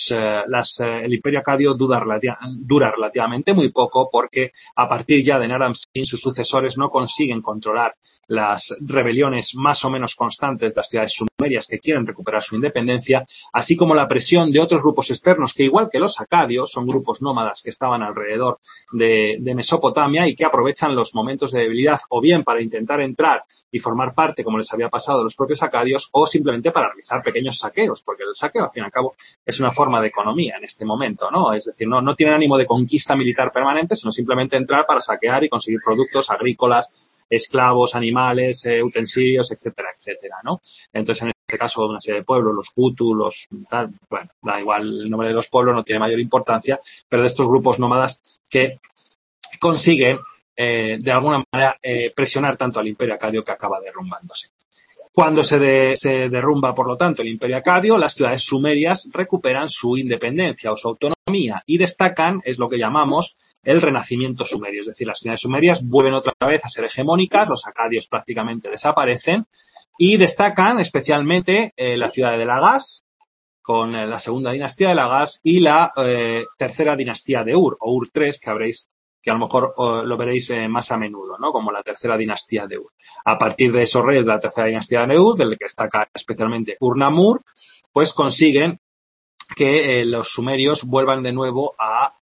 el Imperio Acadio dura relativamente muy poco, porque a partir ya de Naram-Sin sus sucesores no consiguen controlar las rebeliones más o menos constantes de las ciudades sumerias que quieren recuperar su independencia, así como la presión de otros grupos externos que, igual que los acadios, son grupos nómadas que estaban alrededor de Mesopotamia y que aprovechan los momentos de debilidad o bien para intentar entrar y formar parte, como les había pasado a los propios acadios, o simplemente para realizar pequeños saqueos, porque el saqueo, al fin y al cabo, es una forma de economía en este momento, ¿no? Es decir, no tienen ánimo de conquista militar permanente, sino simplemente entrar para saquear y conseguir productos agrícolas, esclavos, animales, utensilios, etcétera, etcétera, ¿no? Entonces, en este caso, una serie de pueblos, los Hutu, los tal, bueno, da igual el nombre de los pueblos, no tiene mayor importancia, pero de estos grupos nómadas que consiguen de alguna manera presionar tanto al Imperio Acadio, que acaba derrumbándose. Cuando se derrumba, por lo tanto, el Imperio Acadio, las ciudades sumerias recuperan su independencia o su autonomía y destacan, es lo que llamamos, el renacimiento sumerio. Es decir, las ciudades sumerias vuelven otra vez a ser hegemónicas, los acadios prácticamente desaparecen y destacan especialmente la ciudad de Lagas, con la segunda dinastía de Lagas y la tercera dinastía de Ur, o Ur III, que a lo mejor lo veréis más a menudo, ¿no? Como la tercera dinastía de Ur. A partir de esos reyes de la tercera dinastía de Ur, del que destaca especialmente Ur-Namur, pues consiguen que los sumerios vuelvan de nuevo a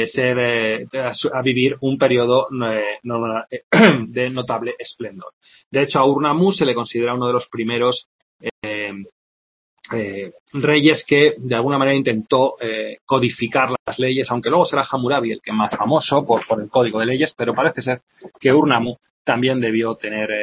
vivir un periodo de notable esplendor. De hecho, a Ur-Namur se le considera uno de los primeros reyes que de alguna manera intentó codificar las leyes, aunque luego será Hammurabi el que más famoso por el código de leyes, pero parece ser que Ur-Nammu también debió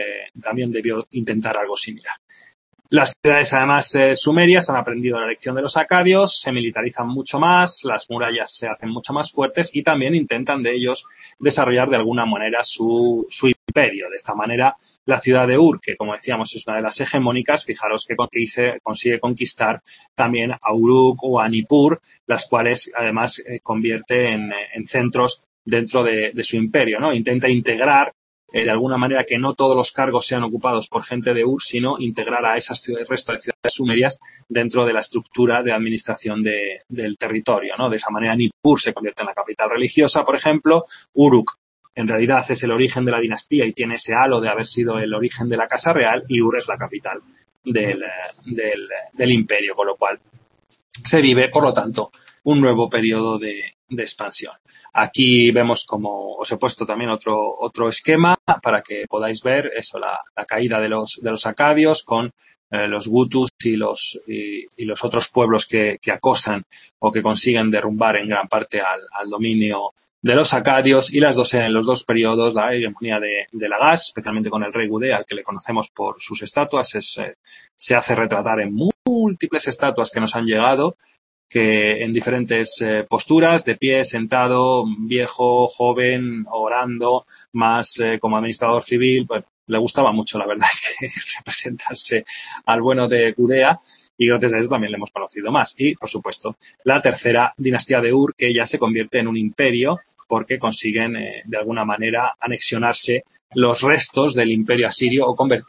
intentar algo similar. Las ciudades, además, sumerias han aprendido la lección de los acadios, se militarizan mucho más, las murallas se hacen mucho más fuertes y también intentan de ellos desarrollar de alguna manera su imperio. De esta manera, la ciudad de Ur, que como decíamos es una de las hegemónicas, fijaros que consigue conquistar también a Uruk o a Nippur, las cuales además convierte en centros dentro de su imperio, ¿no? Intenta integrar de alguna manera que no todos los cargos sean ocupados por gente de Ur, sino integrar a esas ciudades, el resto de ciudades sumerias dentro de la estructura de administración del territorio, ¿no? De esa manera Nippur se convierte en la capital religiosa, por ejemplo. Uruk en realidad es el origen de la dinastía y tiene ese halo de haber sido el origen de la Casa Real, y Ur es la capital del imperio, con lo cual se vive, por lo tanto, un nuevo periodo de expansión. Aquí vemos, como os he puesto también otro esquema para que podáis ver eso, la caída de los acadios con los gutus y los otros pueblos que acosan o que consiguen derrumbar en gran parte al dominio de los acadios, y en los dos periodos, la hegemonía de Lagas, especialmente con el rey Gudea, al que le conocemos por sus estatuas, se hace retratar en múltiples estatuas que nos han llegado, que en diferentes posturas, de pie, sentado, viejo, joven, orando, más como administrador civil. Bueno, le gustaba mucho, la verdad, es que representase al bueno de Gudea, y gracias a eso también le hemos conocido más. Y, por supuesto, la tercera dinastía de Ur, que ya se convierte en un imperio porque consiguen, de alguna manera, anexionarse los restos del imperio asirio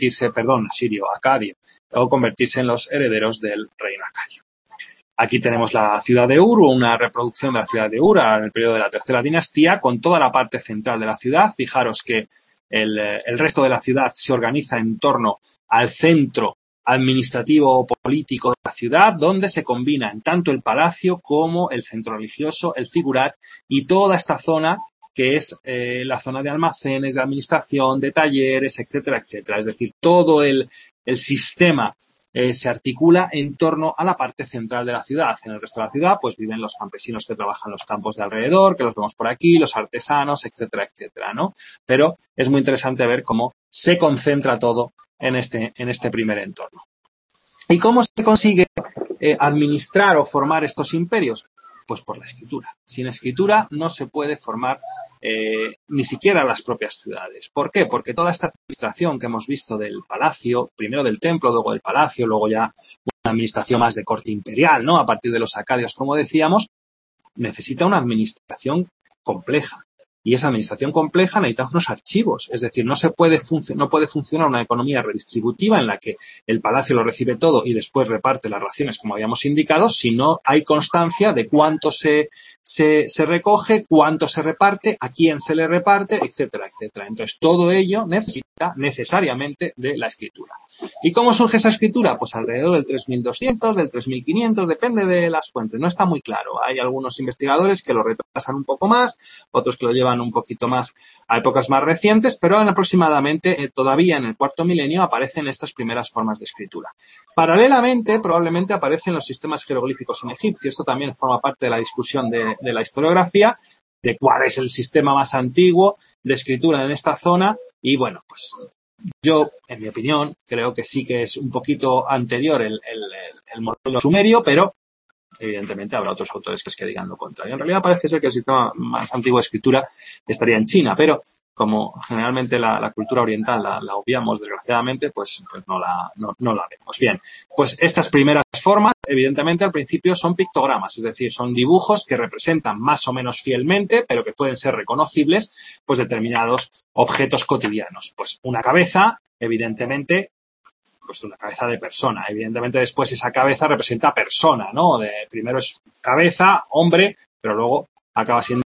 acadio, o convertirse en los herederos del reino acadio. Aquí tenemos la ciudad de Ur, una reproducción de la ciudad de Ur en el periodo de la tercera dinastía, con toda la parte central de la ciudad. Fijaros que el resto de la ciudad se organiza en torno al centro administrativo o político de la ciudad, donde se combinan tanto el palacio como el centro religioso, el figurat y toda esta zona que es la zona de almacenes, de administración, de talleres, etcétera, etcétera. Es decir, todo el sistema se articula en torno a la parte central de la ciudad. En el resto de la ciudad, pues viven los campesinos que trabajan los campos de alrededor, que los vemos por aquí, los artesanos, etcétera, etcétera, ¿no? Pero es muy interesante ver cómo se concentra todo en este primer entorno. ¿Y cómo se consigue administrar o formar estos imperios? Pues por la escritura. Sin escritura no se puede formar ni siquiera las propias ciudades. ¿Por qué? Porque toda esta administración que hemos visto del palacio, primero del templo, luego del palacio, luego ya una administración más de corte imperial, ¿no? A partir de los acadios, como decíamos, necesita una administración compleja. Y esa administración compleja necesita unos archivos. Es decir, no puede funcionar una economía redistributiva en la que el palacio lo recibe todo y después reparte las raciones, como habíamos indicado, si no hay constancia de cuánto se recoge, cuánto se reparte, a quién se le reparte, etcétera, etcétera. Entonces, todo ello necesita necesariamente de la escritura. ¿Y cómo surge esa escritura? Pues alrededor del 3200, del 3500, depende de las fuentes. No está muy claro. Hay algunos investigadores que lo retrasan un poco más, otros que lo llevan un poquito más a épocas más recientes, pero aproximadamente todavía en el cuarto milenio aparecen estas primeras formas de escritura. Paralelamente, probablemente aparecen los sistemas jeroglíficos en egipcio. Esto también forma parte de la discusión de la historiografía, de cuál es el sistema más antiguo de escritura en esta zona. Y bueno, pues yo, en mi opinión, creo que sí que es un poquito anterior el modelo sumerio, pero evidentemente habrá otros autores que digan lo contrario. En realidad parece ser que el sistema más antiguo de escritura estaría en China, pero como generalmente la cultura oriental la obviamos, desgraciadamente, pues no la vemos. Bien, pues estas primeras formas, evidentemente, al principio son pictogramas, es decir, son dibujos que representan más o menos fielmente, pero que pueden ser reconocibles, pues determinados objetos cotidianos. Pues una cabeza, evidentemente, pues una cabeza de persona. Evidentemente después esa cabeza representa persona, ¿no? Primero es cabeza, hombre, pero luego acaba siendo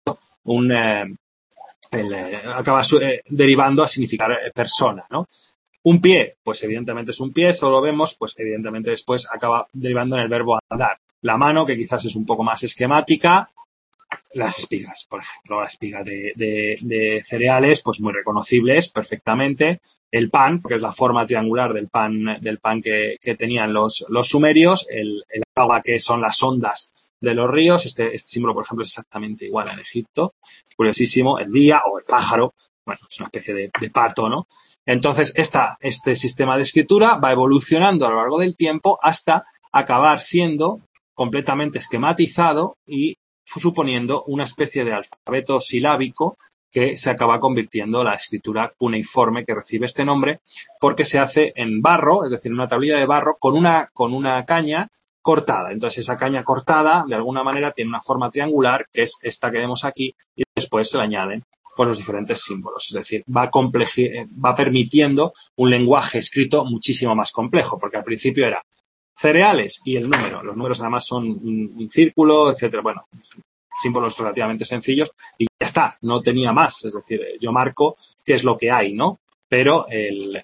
derivando a significar persona, ¿no? Un pie, pues evidentemente es un pie, solo lo vemos, pues evidentemente después acaba derivando en el verbo andar. La mano, que quizás es un poco más esquemática. Las espigas, por ejemplo, la espiga de cereales, pues muy reconocibles perfectamente. El pan, porque es la forma triangular del pan que tenían los sumerios. El agua, que son las ondas de los ríos. Este símbolo, por ejemplo, es exactamente igual en Egipto. Curiosísimo. El día o el pájaro, bueno, es una especie de pato, ¿no? Entonces, este sistema de escritura va evolucionando a lo largo del tiempo hasta acabar siendo completamente esquematizado y suponiendo una especie de alfabeto silábico que se acaba convirtiendo en la escritura cuneiforme, que recibe este nombre porque se hace en barro, es decir, en una tablilla de barro con una caña cortada. Entonces, esa caña cortada, de alguna manera, tiene una forma triangular, que es esta que vemos aquí, y después se le añaden pues los diferentes símbolos. Es decir, va permitiendo un lenguaje escrito muchísimo más complejo, porque al principio era cereales y el número. Los números además son un círculo, etcétera. Bueno, símbolos relativamente sencillos y ya está, no tenía más. Es decir, yo marco qué es lo que hay, ¿no? Pero el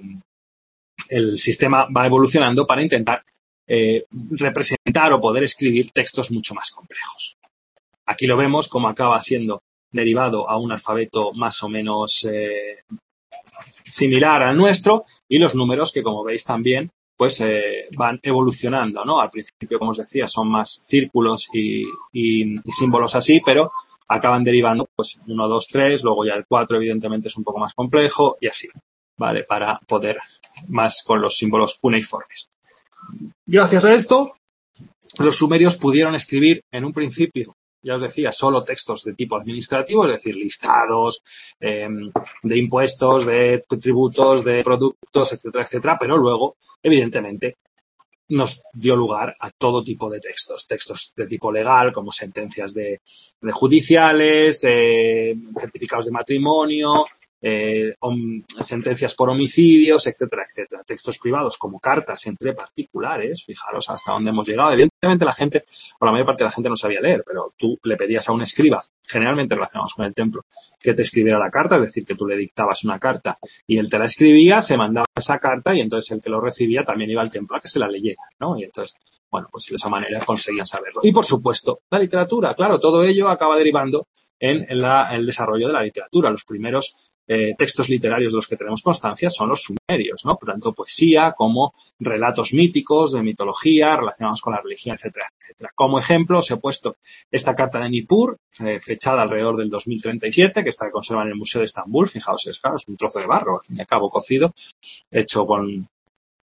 sistema va evolucionando para intentar representar o poder escribir textos mucho más complejos. Aquí lo vemos como acaba siendo derivado a un alfabeto más o menos similar al nuestro, y los números que, como veis también, pues van evolucionando, ¿no? Al principio, como os decía, son más círculos y símbolos así, pero acaban derivando, pues 1, 2, 3, luego ya el 4 evidentemente es un poco más complejo y así, ¿vale? Para poder más con los símbolos cuneiformes. Gracias a esto, los sumerios pudieron escribir en un principio, ya os decía, solo textos de tipo administrativo, es decir, listados de impuestos, de tributos, de productos, etcétera, etcétera, pero luego, evidentemente, nos dio lugar a todo tipo de textos de tipo legal, como sentencias de judiciales, certificados de matrimonio, sentencias por homicidios, etcétera, etcétera. Textos privados como cartas entre particulares, fijaros hasta dónde hemos llegado. Evidentemente la gente, o la mayor parte de la gente no sabía leer, pero tú le pedías a un escriba, generalmente relacionados con el templo, que te escribiera la carta, es decir, que tú le dictabas una carta y él te la escribía, se mandaba esa carta y entonces el que lo recibía también iba al templo a que se la leyera, ¿no? Y entonces, bueno, pues de esa manera conseguían saberlo. Y por supuesto, la literatura, claro, todo ello acaba derivando en el desarrollo de la literatura. Los primeros textos literarios de los que tenemos constancia son los sumerios, ¿no? Tanto poesía como relatos míticos de mitología relacionados con la religión, etcétera, etcétera. Como ejemplo, os he puesto esta carta de Nippur, fechada alrededor del 2037, que está conservada en el Museo de Estambul. Fijaos, es un trozo de barro, al fin y al cabo cocido, hecho con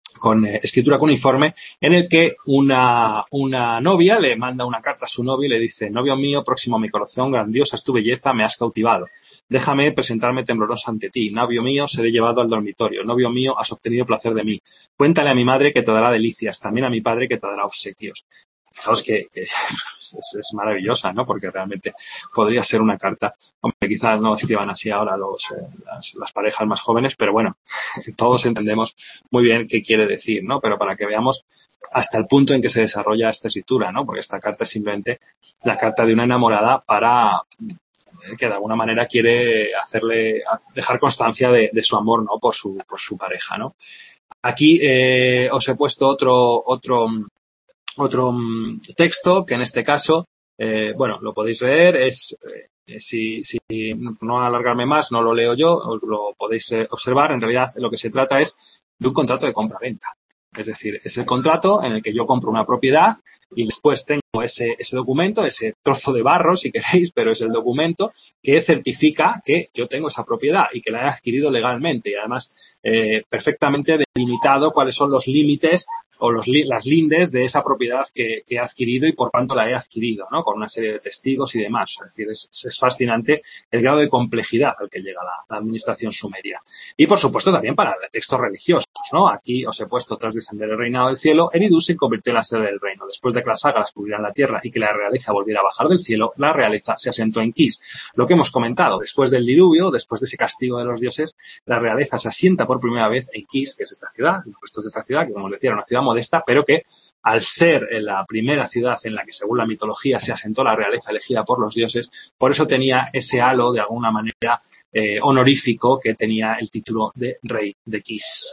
con escritura cuneiforme, en el que una novia le manda una carta a su novio y le dice: novio mío, próximo a mi corazón, grandiosa es tu belleza, me has cautivado. Déjame presentarme tembloroso ante ti. Novio mío, seré llevado al dormitorio. Novio mío, has obtenido placer de mí. Cuéntale a mi madre que te dará delicias, también a mi padre que te dará obsequios. Fijaos que es maravillosa, ¿no? Porque realmente podría ser una carta. Hombre, quizás no escriban así ahora las parejas más jóvenes, pero bueno, todos entendemos muy bien qué quiere decir, ¿no? Pero para que veamos hasta el punto en que se desarrolla esta escritura, ¿no? Porque esta carta es simplemente la carta de una enamorada para que de alguna manera quiere dejar constancia de su amor, ¿no? Por su pareja, ¿no? Aquí os he puesto otro texto que en este caso, bueno, lo podéis leer, si no alargarme más, no lo leo yo, os lo podéis observar. En realidad lo que se trata es de un contrato de compra-venta. Es decir, es el contrato en el que yo compro una propiedad y después tengo ese documento, ese trozo de barro, si queréis, pero es el documento que certifica que yo tengo esa propiedad y que la he adquirido legalmente, y además perfectamente delimitado cuáles son los límites o las lindes de esa propiedad que he adquirido y por cuánto la he adquirido, ¿no? Con una serie de testigos y demás. Es decir, es fascinante el grado de complejidad al que llega la administración sumeria. Y, por supuesto, también para textos religiosos, ¿no? Aquí os he puesto: tras descender el reinado del cielo, Eridu se convirtió en la sede del reino. Después de que las ágaras cubrieran la tierra y que la realeza volviera a bajar del cielo, la realeza se asentó en Kis. Lo que hemos comentado, después del diluvio, después de ese castigo de los dioses, la realeza se asienta por primera vez en Kis, que es esta ciudad, los restos de esta ciudad, que, como os decía, era una ciudad modesta, pero que al ser la primera ciudad en la que, según la mitología, se asentó la realeza elegida por los dioses, por eso tenía ese halo, de alguna manera, honorífico, que tenía el título de rey de Kis.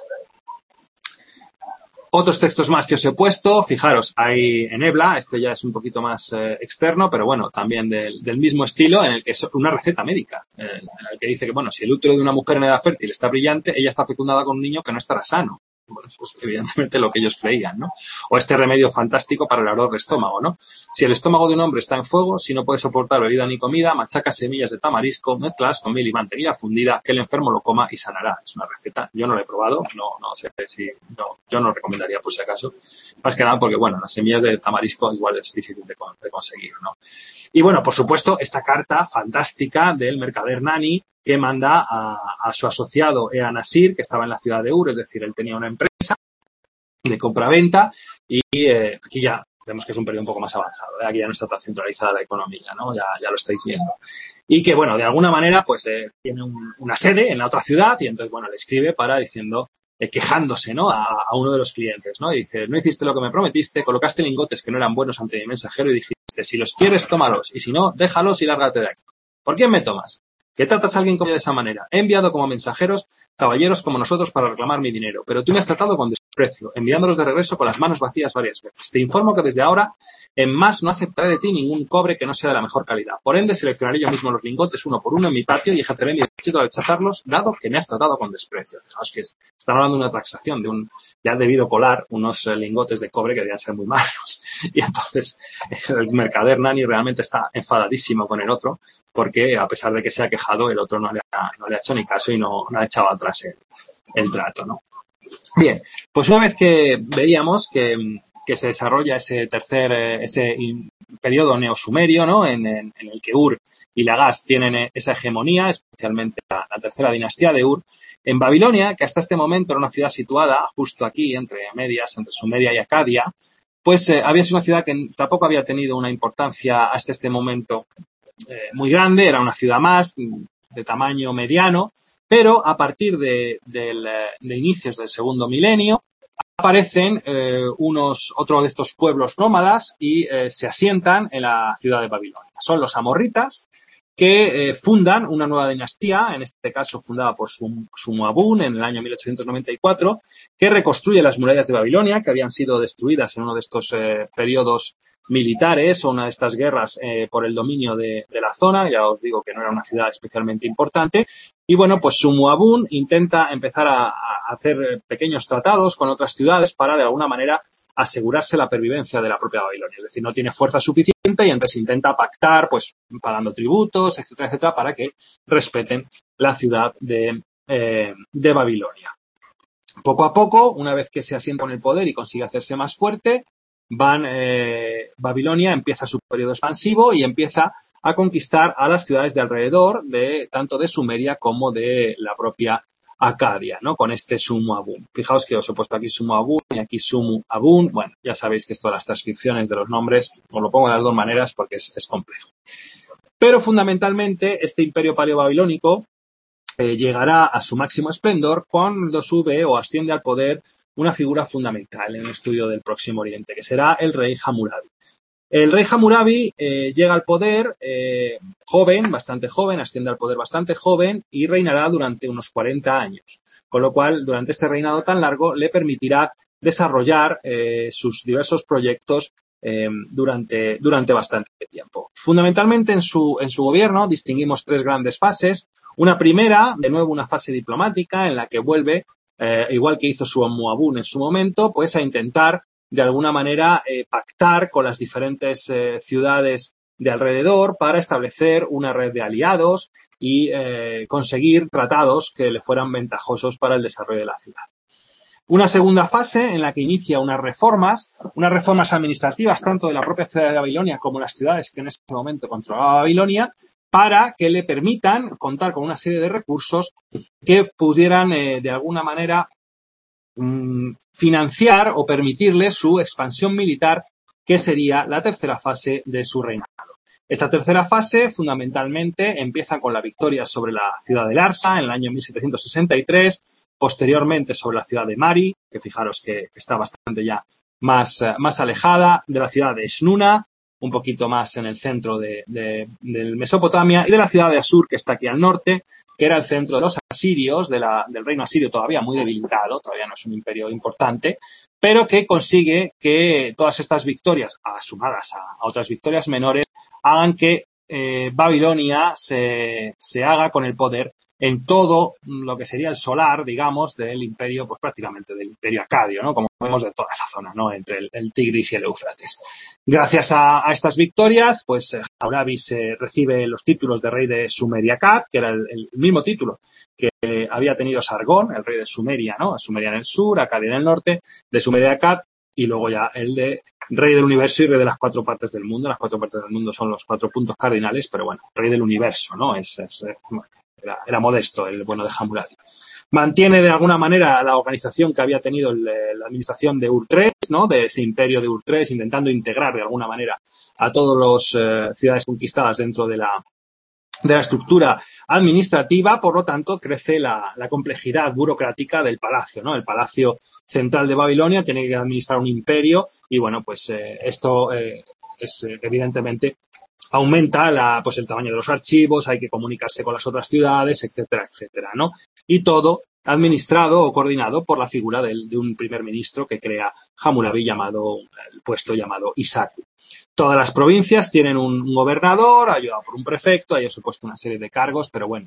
Otros textos más que os he puesto, fijaros, hay en Ebla, este ya es un poquito más externo, pero bueno, también del mismo estilo, en el que es una receta médica, en el que dice que, bueno, si el útero de una mujer en edad fértil está brillante, ella está fecundada con un niño que no estará sano. Bueno, eso es evidentemente lo que ellos creían, ¿no? O este remedio fantástico para el ardor de estómago, ¿no? Si el estómago de un hombre está en fuego, si no puede soportar bebida ni comida, machaca semillas de tamarisco, mezclas con miel y mantequilla fundida, que el enfermo lo coma y sanará. Es una receta. Yo no la he probado, no sé si, no, yo no recomendaría por si acaso. Más que nada porque, bueno, las semillas de tamarisco igual es difícil de conseguir, ¿no? Y bueno, por supuesto, esta carta fantástica del mercader Nani, que manda a su asociado Ea Nasir, que estaba en la ciudad de Ur, es decir, él tenía una empresa de compra-venta y aquí ya vemos que es un periodo un poco más avanzado, aquí ya no está tan centralizada la economía, ¿no? Ya lo estáis viendo. Y que, bueno, de alguna manera, pues tiene una sede en la otra ciudad y entonces, bueno, le escribe para diciendo, quejándose, ¿no? A uno de los clientes, ¿no? Y dice: no hiciste lo que me prometiste, colocaste lingotes que no eran buenos ante mi mensajero y dijiste: si los quieres, tómalos, y si no, déjalos y lárgate de aquí. ¿Por quién me tomas? ¿Qué tratas a alguien como de esa manera? He enviado como mensajeros caballeros como nosotros para reclamar mi dinero, pero tú me has tratado con desprecio, enviándolos de regreso con las manos vacías varias veces. Te informo que desde ahora en más no aceptaré de ti ningún cobre que no sea de la mejor calidad. Por ende, seleccionaré yo mismo los lingotes uno por uno en mi patio y ejerceré mi derecho de rechazarlos, dado que me has tratado con desprecio. Fijaos que están hablando de una transacción, ya ha debido colar unos lingotes de cobre que debían ser muy malos. Y entonces el mercader Nani realmente está enfadadísimo con el otro, porque a pesar de que se ha quejado, el otro no le ha hecho ni caso y no ha echado atrás el trato, ¿no? Bien, pues una vez que veíamos que se desarrolla ese periodo neosumerio, ¿no? En el que Ur y Lagash tienen esa hegemonía, especialmente la tercera dinastía de Ur. En Babilonia, que hasta este momento era una ciudad situada justo aquí, entre medias, entre Sumeria y Acadia, pues había sido una ciudad que tampoco había tenido una importancia hasta este momento muy grande, era una ciudad más de tamaño mediano, pero a partir de inicios del segundo milenio aparecen otro de estos pueblos nómadas y se asientan en la ciudad de Babilonia. Son los amorritas, que fundan una nueva dinastía, en este caso fundada por Sumuabun en el año 1894, que reconstruye las murallas de Babilonia, que habían sido destruidas en uno de estos periodos militares o una de estas guerras por el dominio de la zona. Ya os digo que no era una ciudad especialmente importante. Y bueno, pues Sumuabun intenta empezar a hacer pequeños tratados con otras ciudades para, de alguna manera, asegurarse la pervivencia de la propia Babilonia. Es decir, no tiene fuerza suficiente y entonces intenta pactar, pues, pagando tributos, etcétera, etcétera, para que respeten la ciudad de Babilonia. Poco a poco, una vez que se asienta en el poder y consigue hacerse más fuerte, Babilonia empieza su periodo expansivo y empieza a conquistar a las ciudades de alrededor, tanto de Sumeria como de la propia Acadia, ¿no? Con este Sumu Abun. Fijaos que os he puesto aquí Sumu Abun y aquí Sumu Abun. Bueno, ya sabéis que esto de las transcripciones de los nombres os lo pongo de las dos maneras porque es complejo. Pero fundamentalmente este imperio paleobabilónico llegará a su máximo esplendor cuando sube o asciende al poder una figura fundamental en el estudio del Próximo Oriente, que será el rey Hammurabi. El rey Hammurabi llega al poder joven, bastante joven, asciende al poder bastante joven y reinará durante unos 40 años. Con lo cual, durante este reinado tan largo, le permitirá desarrollar sus diversos proyectos durante bastante tiempo. Fundamentalmente, en su gobierno distinguimos tres grandes fases. Una primera, de nuevo una fase diplomática, en la que vuelve, igual que hizo Sumu Abun en su momento, pues a intentar de alguna manera pactar con las diferentes ciudades de alrededor para establecer una red de aliados y conseguir tratados que le fueran ventajosos para el desarrollo de la ciudad. Una segunda fase en la que inicia unas reformas administrativas tanto de la propia ciudad de Babilonia como las ciudades que en ese momento controlaba Babilonia, para que le permitan contar con una serie de recursos que pudieran de alguna manera financiar o permitirle su expansión militar, que sería la tercera fase de su reinado. Esta tercera fase fundamentalmente empieza con la victoria sobre la ciudad de Larsa en el año 1763, posteriormente sobre la ciudad de Mari, que fijaros que está bastante ya más alejada, de la ciudad de Esnuna, un poquito más en el centro de Mesopotamia, y de la ciudad de Asur, que está aquí al norte, que era el centro de los asirios, del reino asirio todavía muy debilitado, todavía no es un imperio importante, pero que consigue que todas estas victorias, sumadas a otras victorias menores, hagan que Babilonia se haga con el poder en todo lo que sería el solar, digamos, del imperio, pues prácticamente del imperio acadio, ¿no? Como vemos de toda la zona, ¿no? Entre el Tigris y el Éufrates. Gracias a estas victorias, pues Hammurabi recibe los títulos de rey de Sumeria-Akkad, que era el mismo título que había tenido Sargón, el rey de Sumeria, ¿no? Sumeria en el sur, Acadia en el norte, de Sumeria-Akkad, y luego ya el de rey del universo y rey de las cuatro partes del mundo. Las cuatro partes del mundo son los 4 puntos cardinales, pero bueno, rey del universo, ¿no? Era modesto el bueno de Hammurabi. Mantiene de alguna manera la organización que había tenido la administración de Ur-3, ¿no? De ese imperio de Ur-3, intentando integrar de alguna manera a todas las ciudades conquistadas dentro de la estructura administrativa. Por lo tanto, crece la complejidad burocrática del palacio, ¿no? El palacio central de Babilonia tiene que administrar un imperio y, bueno, pues esto es evidentemente aumenta pues el tamaño de los archivos, hay que comunicarse con las otras ciudades, etcétera, etcétera, ¿no? Y todo administrado o coordinado por la figura de un primer ministro que crea Hammurabi, el puesto llamado Isaku. Todas las provincias tienen un gobernador, ayudado por un prefecto, hay supuesto una serie de cargos, pero bueno,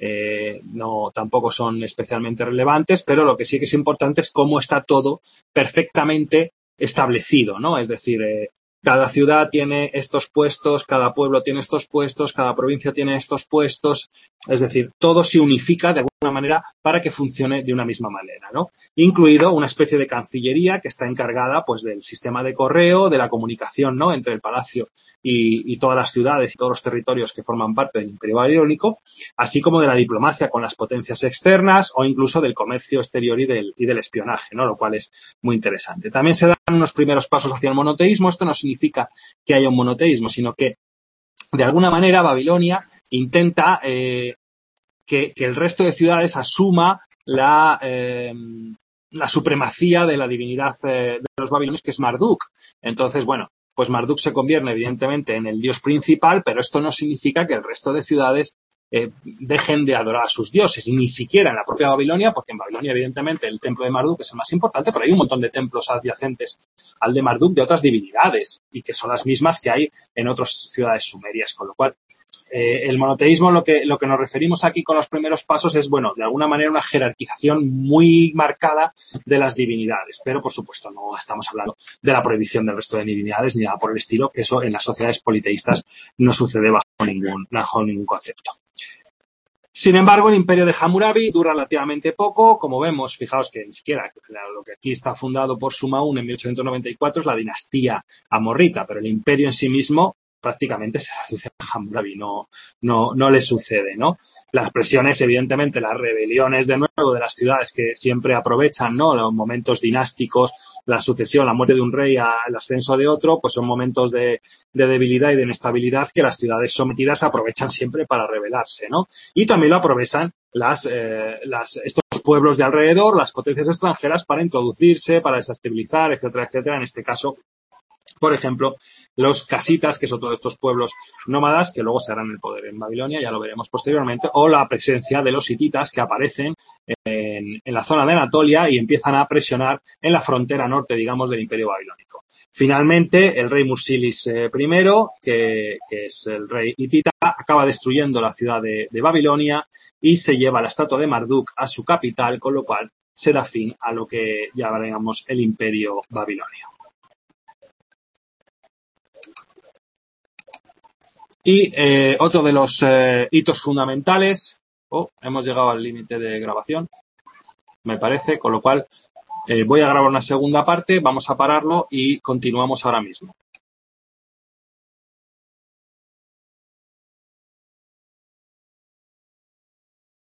no tampoco son especialmente relevantes, pero lo que sí que es importante es cómo está todo perfectamente establecido, ¿no? Es decir, cada ciudad tiene estos puestos, cada pueblo tiene estos puestos, cada provincia tiene estos puestos. Es decir, todo se unifica de alguna manera para que funcione de una misma manera, ¿no? Incluido una especie de cancillería que está encargada, pues, del sistema de correo, de la comunicación, ¿no? Entre el palacio y todas las ciudades y todos los territorios que forman parte del Imperio Babilónico, así como de la diplomacia con las potencias externas o incluso del comercio exterior y del espionaje, ¿no? Lo cual es muy interesante. También se dan unos primeros pasos hacia el monoteísmo. Esto no significa que haya un monoteísmo, sino que de alguna manera Babilonia intenta que el resto de ciudades asuma la supremacía de la divinidad de los babilonios, que es Marduk. Entonces, bueno, pues Marduk se convierte evidentemente en el dios principal, pero esto no significa que el resto de ciudades dejen de adorar a sus dioses, ni siquiera en la propia Babilonia, porque en Babilonia evidentemente el templo de Marduk es el más importante, pero hay un montón de templos adyacentes al de Marduk de otras divinidades y que son las mismas que hay en otras ciudades sumerias, con lo cual el monoteísmo, lo que nos referimos aquí con los primeros pasos es, bueno, de alguna manera una jerarquización muy marcada de las divinidades, pero por supuesto no estamos hablando de la prohibición del resto de divinidades ni nada por el estilo, que eso en las sociedades politeístas no sucede bajo ningún concepto. Sin embargo, el imperio de Hammurabi dura relativamente poco. Como vemos, fijaos que ni siquiera lo que aquí está fundado por Sumaún en 1894 es la dinastía amorrita, pero el imperio en sí mismo prácticamente se reduce a Hammurabi, no le sucede, ¿no? Las presiones, evidentemente, las rebeliones de nuevo de las ciudades que siempre aprovechan, ¿no? Los momentos dinásticos, la sucesión, la muerte de un rey, el ascenso de otro, pues son momentos de debilidad y de inestabilidad que las ciudades sometidas aprovechan siempre para rebelarse, ¿no? Y también lo aprovechan estos pueblos de alrededor, las potencias extranjeras, para introducirse, para desestabilizar, etcétera, etcétera. En este caso, por ejemplo, los casitas, que son todos estos pueblos nómadas que luego se harán el poder en Babilonia, ya lo veremos posteriormente, o la presencia de los hititas que aparecen en la zona de Anatolia y empiezan a presionar en la frontera norte, digamos, del Imperio Babilónico. Finalmente, el rey Mursilis I, que es el rey hitita, acaba destruyendo la ciudad de Babilonia y se lleva la estatua de Marduk a su capital, con lo cual se da fin a lo que llamaremos el Imperio Babilonio. Y otro de los hitos fundamentales, hemos llegado al límite de grabación, me parece, con lo cual voy a grabar una segunda parte, vamos a pararlo y continuamos ahora mismo.